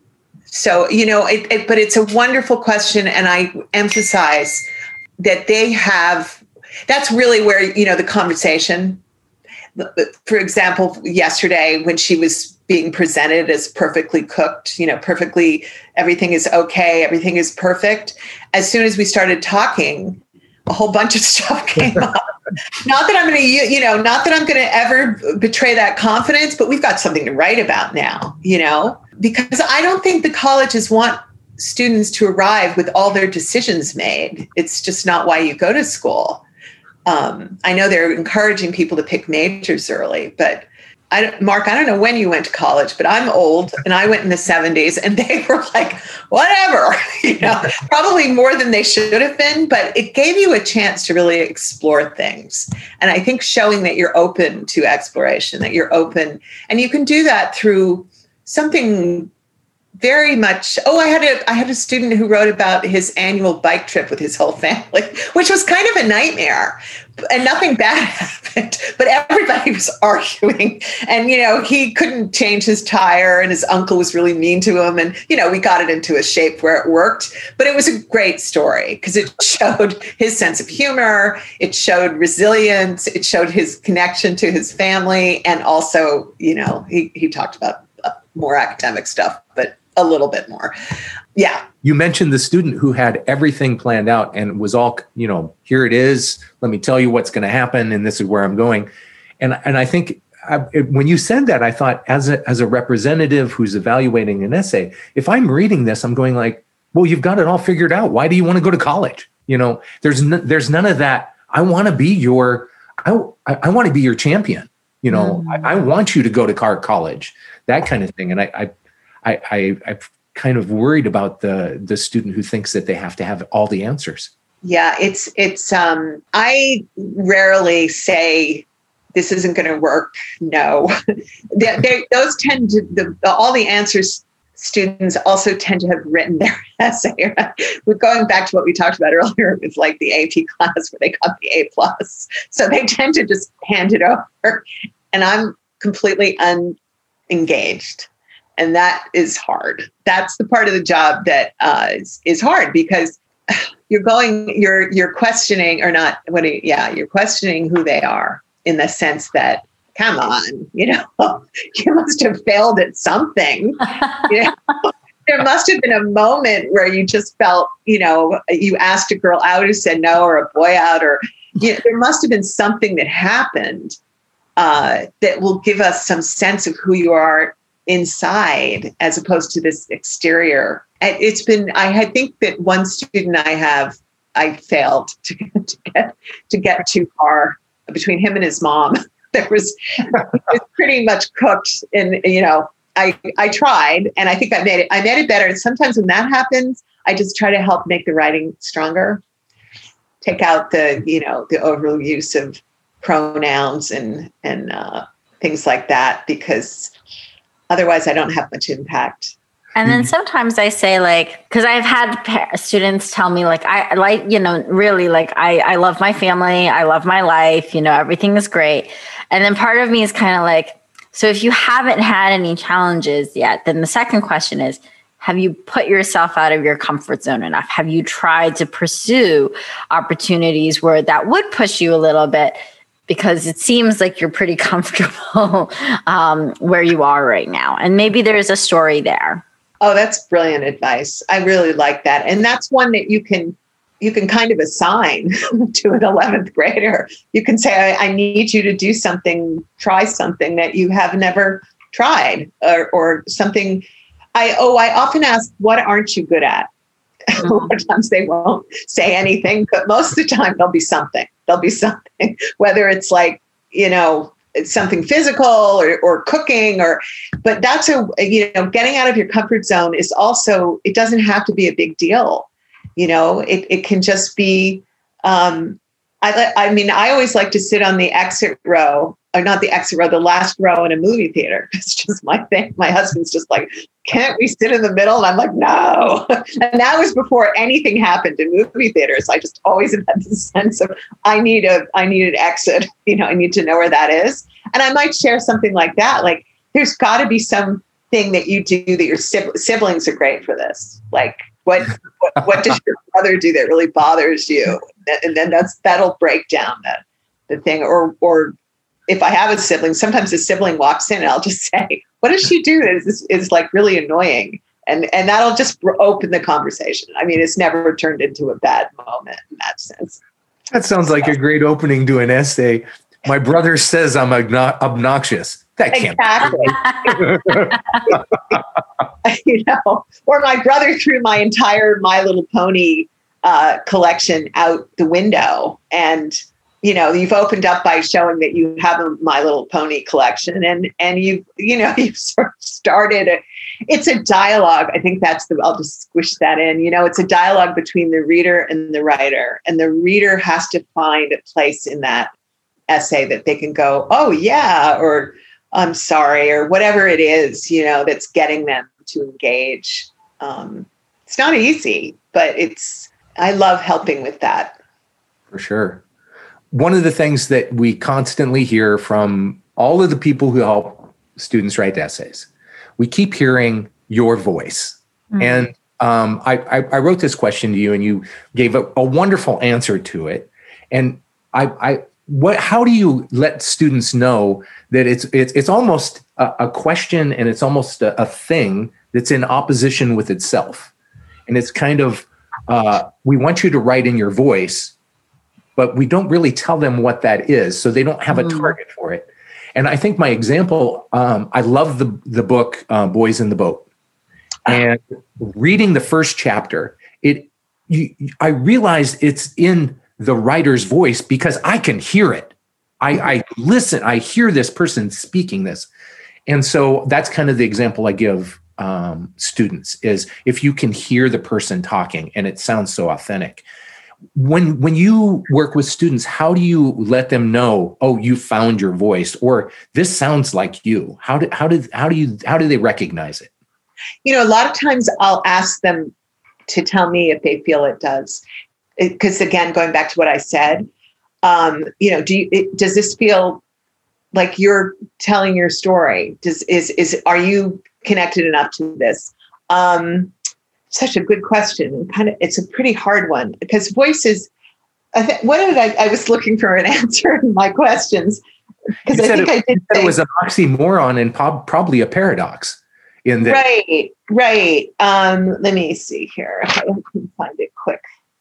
So, you know, it, it, but it's a wonderful question. And I emphasize that they have, that's really where, you know, the conversation, for example, yesterday when she was being presented as perfectly cooked, you know, perfectly, everything is okay, everything is perfect. As soon as we started talking, a whole bunch of stuff came up. Not that I'm going to, you know, not that I'm going to ever betray that confidence, but we've got something to write about now, you know, because I don't think the colleges want students to arrive with all their decisions made. It's just not why you go to school. Um, I know they're encouraging people to pick majors early, but I don't, Mark, I don't know when you went to college, but I'm old and I went in the seventies and they were like, whatever, you know, probably more than they should have been, but it gave you a chance to really explore things. And I think showing that you're open to exploration, that you're open, and you can do that through something very much. Oh, I had a I had a student who wrote about his annual bike trip with his whole family, which was kind of a nightmare, and nothing bad happened, but everybody was arguing, and you know he couldn't change his tire, and his uncle was really mean to him, and you know we got it into a shape where it worked. But it was a great story because it showed his sense of humor, it showed resilience, it showed his connection to his family, and also you know he he talked about more academic stuff, but a little bit more. Yeah. You mentioned the student who had everything planned out and was all, you know, here it is. Let me tell you what's going to happen. And this is where I'm going. And and I think I, when you said that, I thought as a, as a representative who's evaluating an essay, if I'm reading this, I'm going like, well, you've got it all figured out. Why do you want to go to college? You know, there's no, there's none of that. I want to be your, I, I want to be your champion. You know, mm. I, I want you to go to car college, that kind of thing. And I, I I, I, I'm kind of worried about the the student who thinks that they have to have all the answers. Yeah, it's it's. Um, I rarely say this isn't going to work. No, they, they, those tend to the, the all the answers. Students also tend to have written their essay. We're going back to what we talked about earlier with like the A P class where they got the A plus. So they tend to just hand it over, and I'm completely unengaged. And that is hard. That's the part of the job that uh, is, is hard because you're going, you're you're questioning or not. What? Do you, yeah, you're questioning who they are in the sense that, come on, you know, you must have failed at something. You know? There must have been a moment where you just felt, you know, you asked a girl out who said no, or a boy out, or you know, there must have been something that happened uh, that will give us some sense of who you are inside as opposed to this exterior. And it's been, I, I think that one student I have, I failed to, to get to get too far between him and his mom. There was, it was pretty much cooked, and you know, I I tried, and I think I made it. I made it better. And sometimes when that happens, I just try to help make the writing stronger. Take out the you know the overuse of pronouns and and uh, things like that, because otherwise, I don't have much impact. And then sometimes I say like, because I've had pa- students tell me like, I like, you know, really like, I, I love my family. I love my life. You know, everything is great. And then part of me is kind of like, so if you haven't had any challenges yet, then the second question is, have you put yourself out of your comfort zone enough? Have you tried to pursue opportunities where that would push you a little bit? Because it seems like you're pretty comfortable um, where you are right now. And maybe there's a story there. Oh, that's brilliant advice. I really like that. And that's one that you can you can kind of assign to an eleventh grader. You can say, I, I need you to do something, try something that you have never tried, or, or something. I oh, I often ask, what aren't you good at? Mm-hmm. A lot of times they won't say anything, but most of the time there'll be something. There'll be something, whether it's like, you know, it's something physical or, or cooking, or, but that's a, you know, getting out of your comfort zone is also, it doesn't have to be a big deal. You know, it, it can just be, um, I, I mean, I always like to sit on the exit row or not the exit row, the last row in a movie theater. It's just my thing. My husband's just like, can't we sit in the middle? And I'm like, no. And that was before anything happened in movie theaters. I just always had this sense of I need a, I need an exit. You know, I need to know where that is. And I might share something like that. Like, there's got to be something that you do that your siblings are great for this. Like, what, what, what does your brother do that really bothers you? And then that's, that'll break down the, the thing. Or, or if I have a sibling, sometimes a sibling walks in and I'll just say, what does she do that is, is like really annoying? And, and that'll just open the conversation. I mean, it's never turned into a bad moment in that sense. That sounds like a great opening to an essay. My brother says I'm obno- obnoxious. That can't exactly. You know, or my brother threw my entire My Little Pony uh, collection out the window. And, you know, you've opened up by showing that you have a My Little Pony collection, and, and you, you know, you've sort of started a, it's a dialogue. I think that's the, I'll just squish that in, you know, it's a dialogue between the reader and the writer, and the reader has to find a place in that essay that they can go, oh yeah, or I'm sorry, or whatever it is, you know, that's getting them to engage. Um, it's not easy, but it's, I love helping with that. For sure. One of the things that we constantly hear from all of the people who help students write essays, we keep hearing your voice. Mm-hmm. And um, I, I, I wrote this question to you, and you gave a, a wonderful answer to it. And I, I What? How do you let students know that it's it's it's almost a, a question, and it's almost a, a thing that's in opposition with itself, and it's kind of uh, we want you to write in your voice, but we don't really tell them what that is, so they don't have mm. a target for it. And I think my example, um, I love the the book uh, Boys in the Boat, and reading the first chapter, it you, I realized it's in the writer's voice because I can hear it. I, I listen, I hear this person speaking this. And so that's kind of the example I give um, students is if you can hear the person talking and it sounds so authentic. When, when you work with students, how do you let them know, oh, you found your voice, or this sounds like you? How do, how did, how do you, how do they recognize it? You know, a lot of times I'll ask them to tell me if they feel it does. Because again, going back to what I said, um, you know, do you, it, does this feel like you're telling your story? Does is is are you connected enough to this? Um, such a good question. Kind of, it's a pretty hard one because voices. I th- what did I? I was looking for an answer in my questions because I think it, I did. It was an oxymoron and prob- probably a paradox. In that, right, right. Um, let me see here. I can find it quick.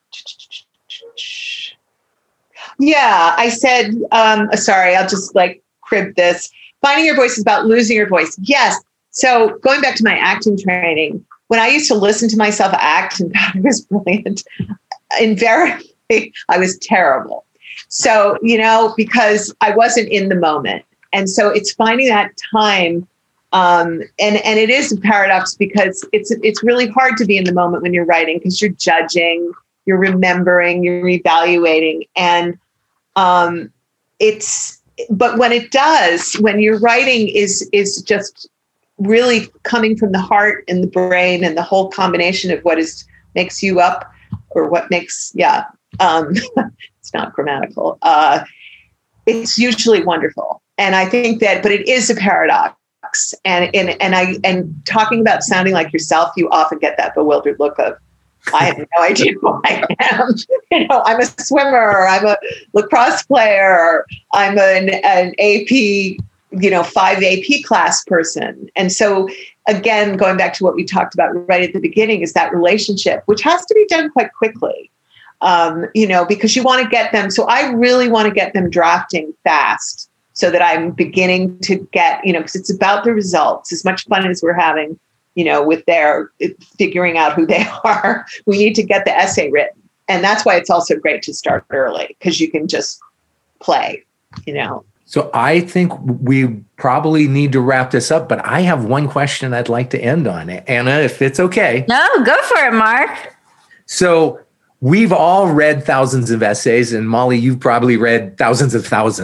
Yeah, I said, um, sorry, I'll just like crib this. Finding your voice is about losing your voice. Yes. So going back to my acting training, when I used to listen to myself act, and God, it was brilliant, invariably, I was terrible. So, you know, because I wasn't in the moment. And so it's finding that time. Um, and, and it is a paradox because it's, it's really hard to be in the moment when you're writing because you're judging, you're remembering, you're evaluating. And um, it's, but when it does, when your writing is, is just really coming from the heart and the brain and the whole combination of what is makes you up or what makes, yeah, um, it's not grammatical. Uh, it's usually wonderful. And I think that, but it is a paradox. And, and, and I, and talking about sounding like yourself, you often get that bewildered look of, I have no idea who I am. You know, I'm a swimmer, or I'm a lacrosse player, or I'm an, an A P, you know, five A P class person. And so again, going back to what we talked about right at the beginning is that relationship, which has to be done quite quickly, um, you know, because you want to get them. So I really want to get them drafting fast so that I'm beginning to get, you know, because it's about the results. As much fun as we're having, you know, with their figuring out who they are, we need to get the essay written. And that's why it's also great to start early, because you can just play, you know. So I think we probably need to wrap this up, but I have one question I'd like to end on. Anna, if it's okay. No, go for it, Mark. So we've all read thousands of essays, and Molly, you've probably read thousands of thousands.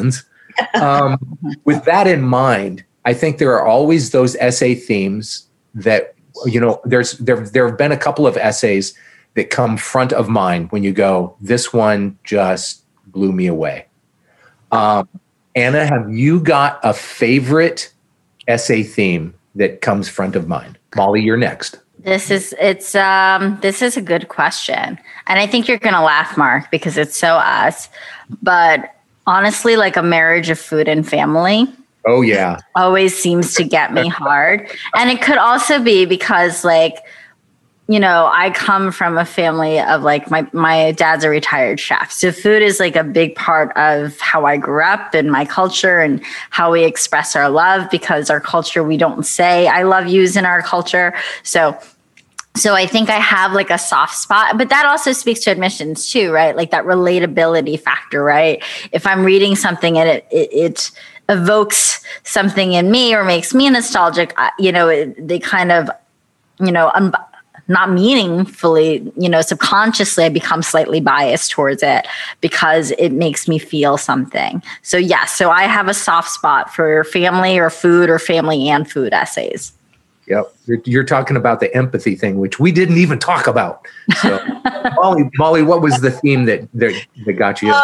um, with that in mind, I think there are always those essay themes that, you know, there's there there have been a couple of essays that come front of mind when you go, this one just blew me away. Um, Anna, have you got a favorite essay theme that comes front of mind? Molly, you're next. This is it's um this is a good question. And I think you're gonna laugh, Mark, because it's so us. But honestly, like A Marriage of Food and Family. Oh yeah. Always seems to get me hard. And it could also be because like, you know, I come from a family of like my, my dad's a retired chef. So food is like a big part of how I grew up and my culture and how we express our love, because our culture, we don't say I love yous in our culture. So So I think I have like a soft spot, but that also speaks to admissions too, right? Like that relatability factor, right? If I'm reading something and it, it, it evokes something in me or makes me nostalgic, you know, it, they kind of, you know, un- not meaningfully, you know, subconsciously I become slightly biased towards it because it makes me feel something. So yes, yeah, so I have a soft spot for family or food or family and food essays. Yep. You're, you're talking about the empathy thing, which we didn't even talk about. So Molly, Molly, what was the theme that, that, that got you? Um,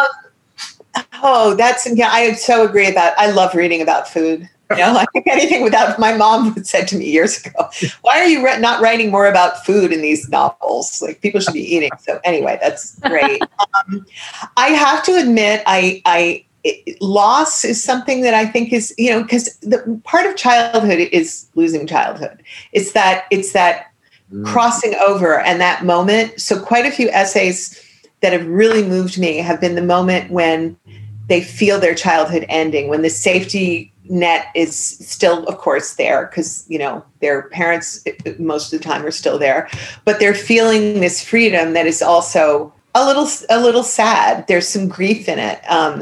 oh, that's, yeah, I so agree about, I love reading about food. You know, I think anything without, my mom said to me years ago, why are you re- not writing more about food in these novels? Like people should be eating. So anyway, that's great. um, I have to admit, I, I, it, loss is something that I think is, you know, because the part of childhood is losing childhood. It's that, it's that mm. crossing over and that moment. So quite a few essays that have really moved me have been the moment when they feel their childhood ending, when the safety net is still, of course, there because, you know, their parents most of the time are still there, but they're feeling this freedom that is also a little, a little sad. There's some grief in it. Um,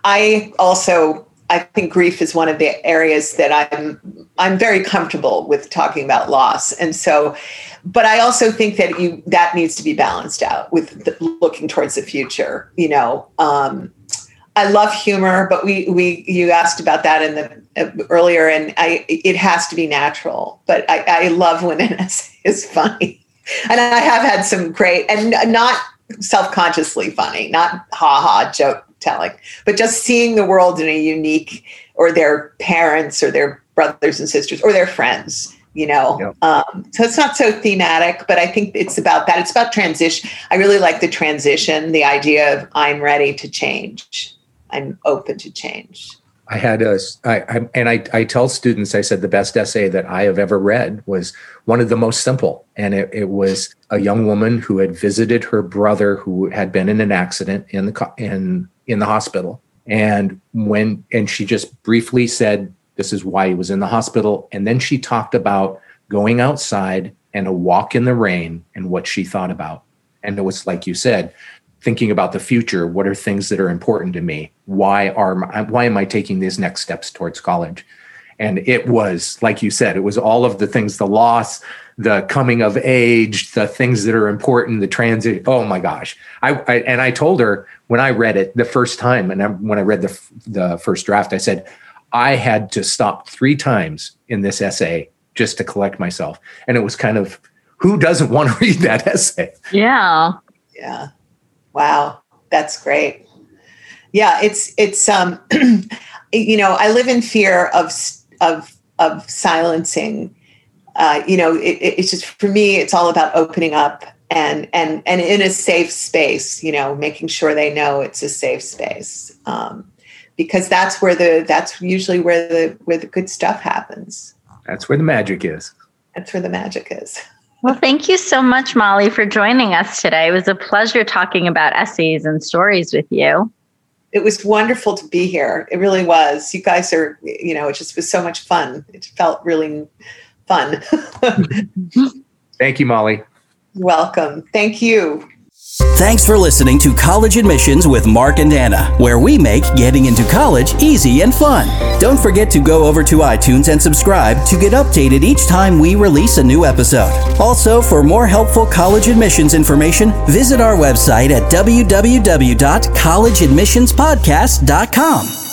I also, I think grief is one of the areas that I'm, I'm very comfortable with talking about loss. And so, but I also think that you, that needs to be balanced out with the, looking towards the future, you know. um, I love humor, but we, we, you asked about that in the uh, earlier, and I, it has to be natural, but I, I love when an essay is funny. And I have had some great, and not self-consciously funny, not ha-ha joke telling, but just seeing the world in a unique, or their parents or their brothers and sisters or their friends, you know. Yep. Um, so it's not so thematic, but I think it's about that. It's about transition. I really like the transition, the idea of I'm ready to change. I'm open to change. I had a, I, I, and I, I tell students, I said the best essay that I have ever read was one of the most simple. And it, it was a young woman who had visited her brother who had been in an accident in the, in, in the hospital. And when, and she just briefly said, this is why he was in the hospital. And then she talked about going outside and a walk in the rain and what she thought about. And it was like you said, thinking about the future. What are things that are important to me? Why are my, why am I taking these next steps towards college? And it was, like you said, it was all of the things, the loss, the coming of age, the things that are important, the transit. Oh my gosh. I, I and I told her when I read it the first time, and I, when I read the, the first draft, I said, I had to stop three times in this essay just to collect myself. And it was kind of, who doesn't want to read that essay? Yeah. Yeah. Wow, that's great. Yeah, it's it's um, you know, I live in fear of of of silencing. Uh, you know, it, it's just for me, it's all about opening up and and and in a safe space. You know, making sure they know it's a safe space, um, because that's where the that's usually where the where the good stuff happens. That's where the magic is. That's where the magic is. Well, thank you so much, Molly, for joining us today. It was a pleasure talking about essays and stories with you. It was wonderful to be here. It really was. You guys are, you know, it just was so much fun. It felt really fun. Thank you, Molly. Welcome. Thank you. Thanks for listening to College Admissions with Mark and Anna, where we make getting into college easy and fun. Don't forget to go over to iTunes and subscribe to get updated each time we release a new episode. Also, for more helpful college admissions information, visit our website at w w w dot college admissions podcast dot com.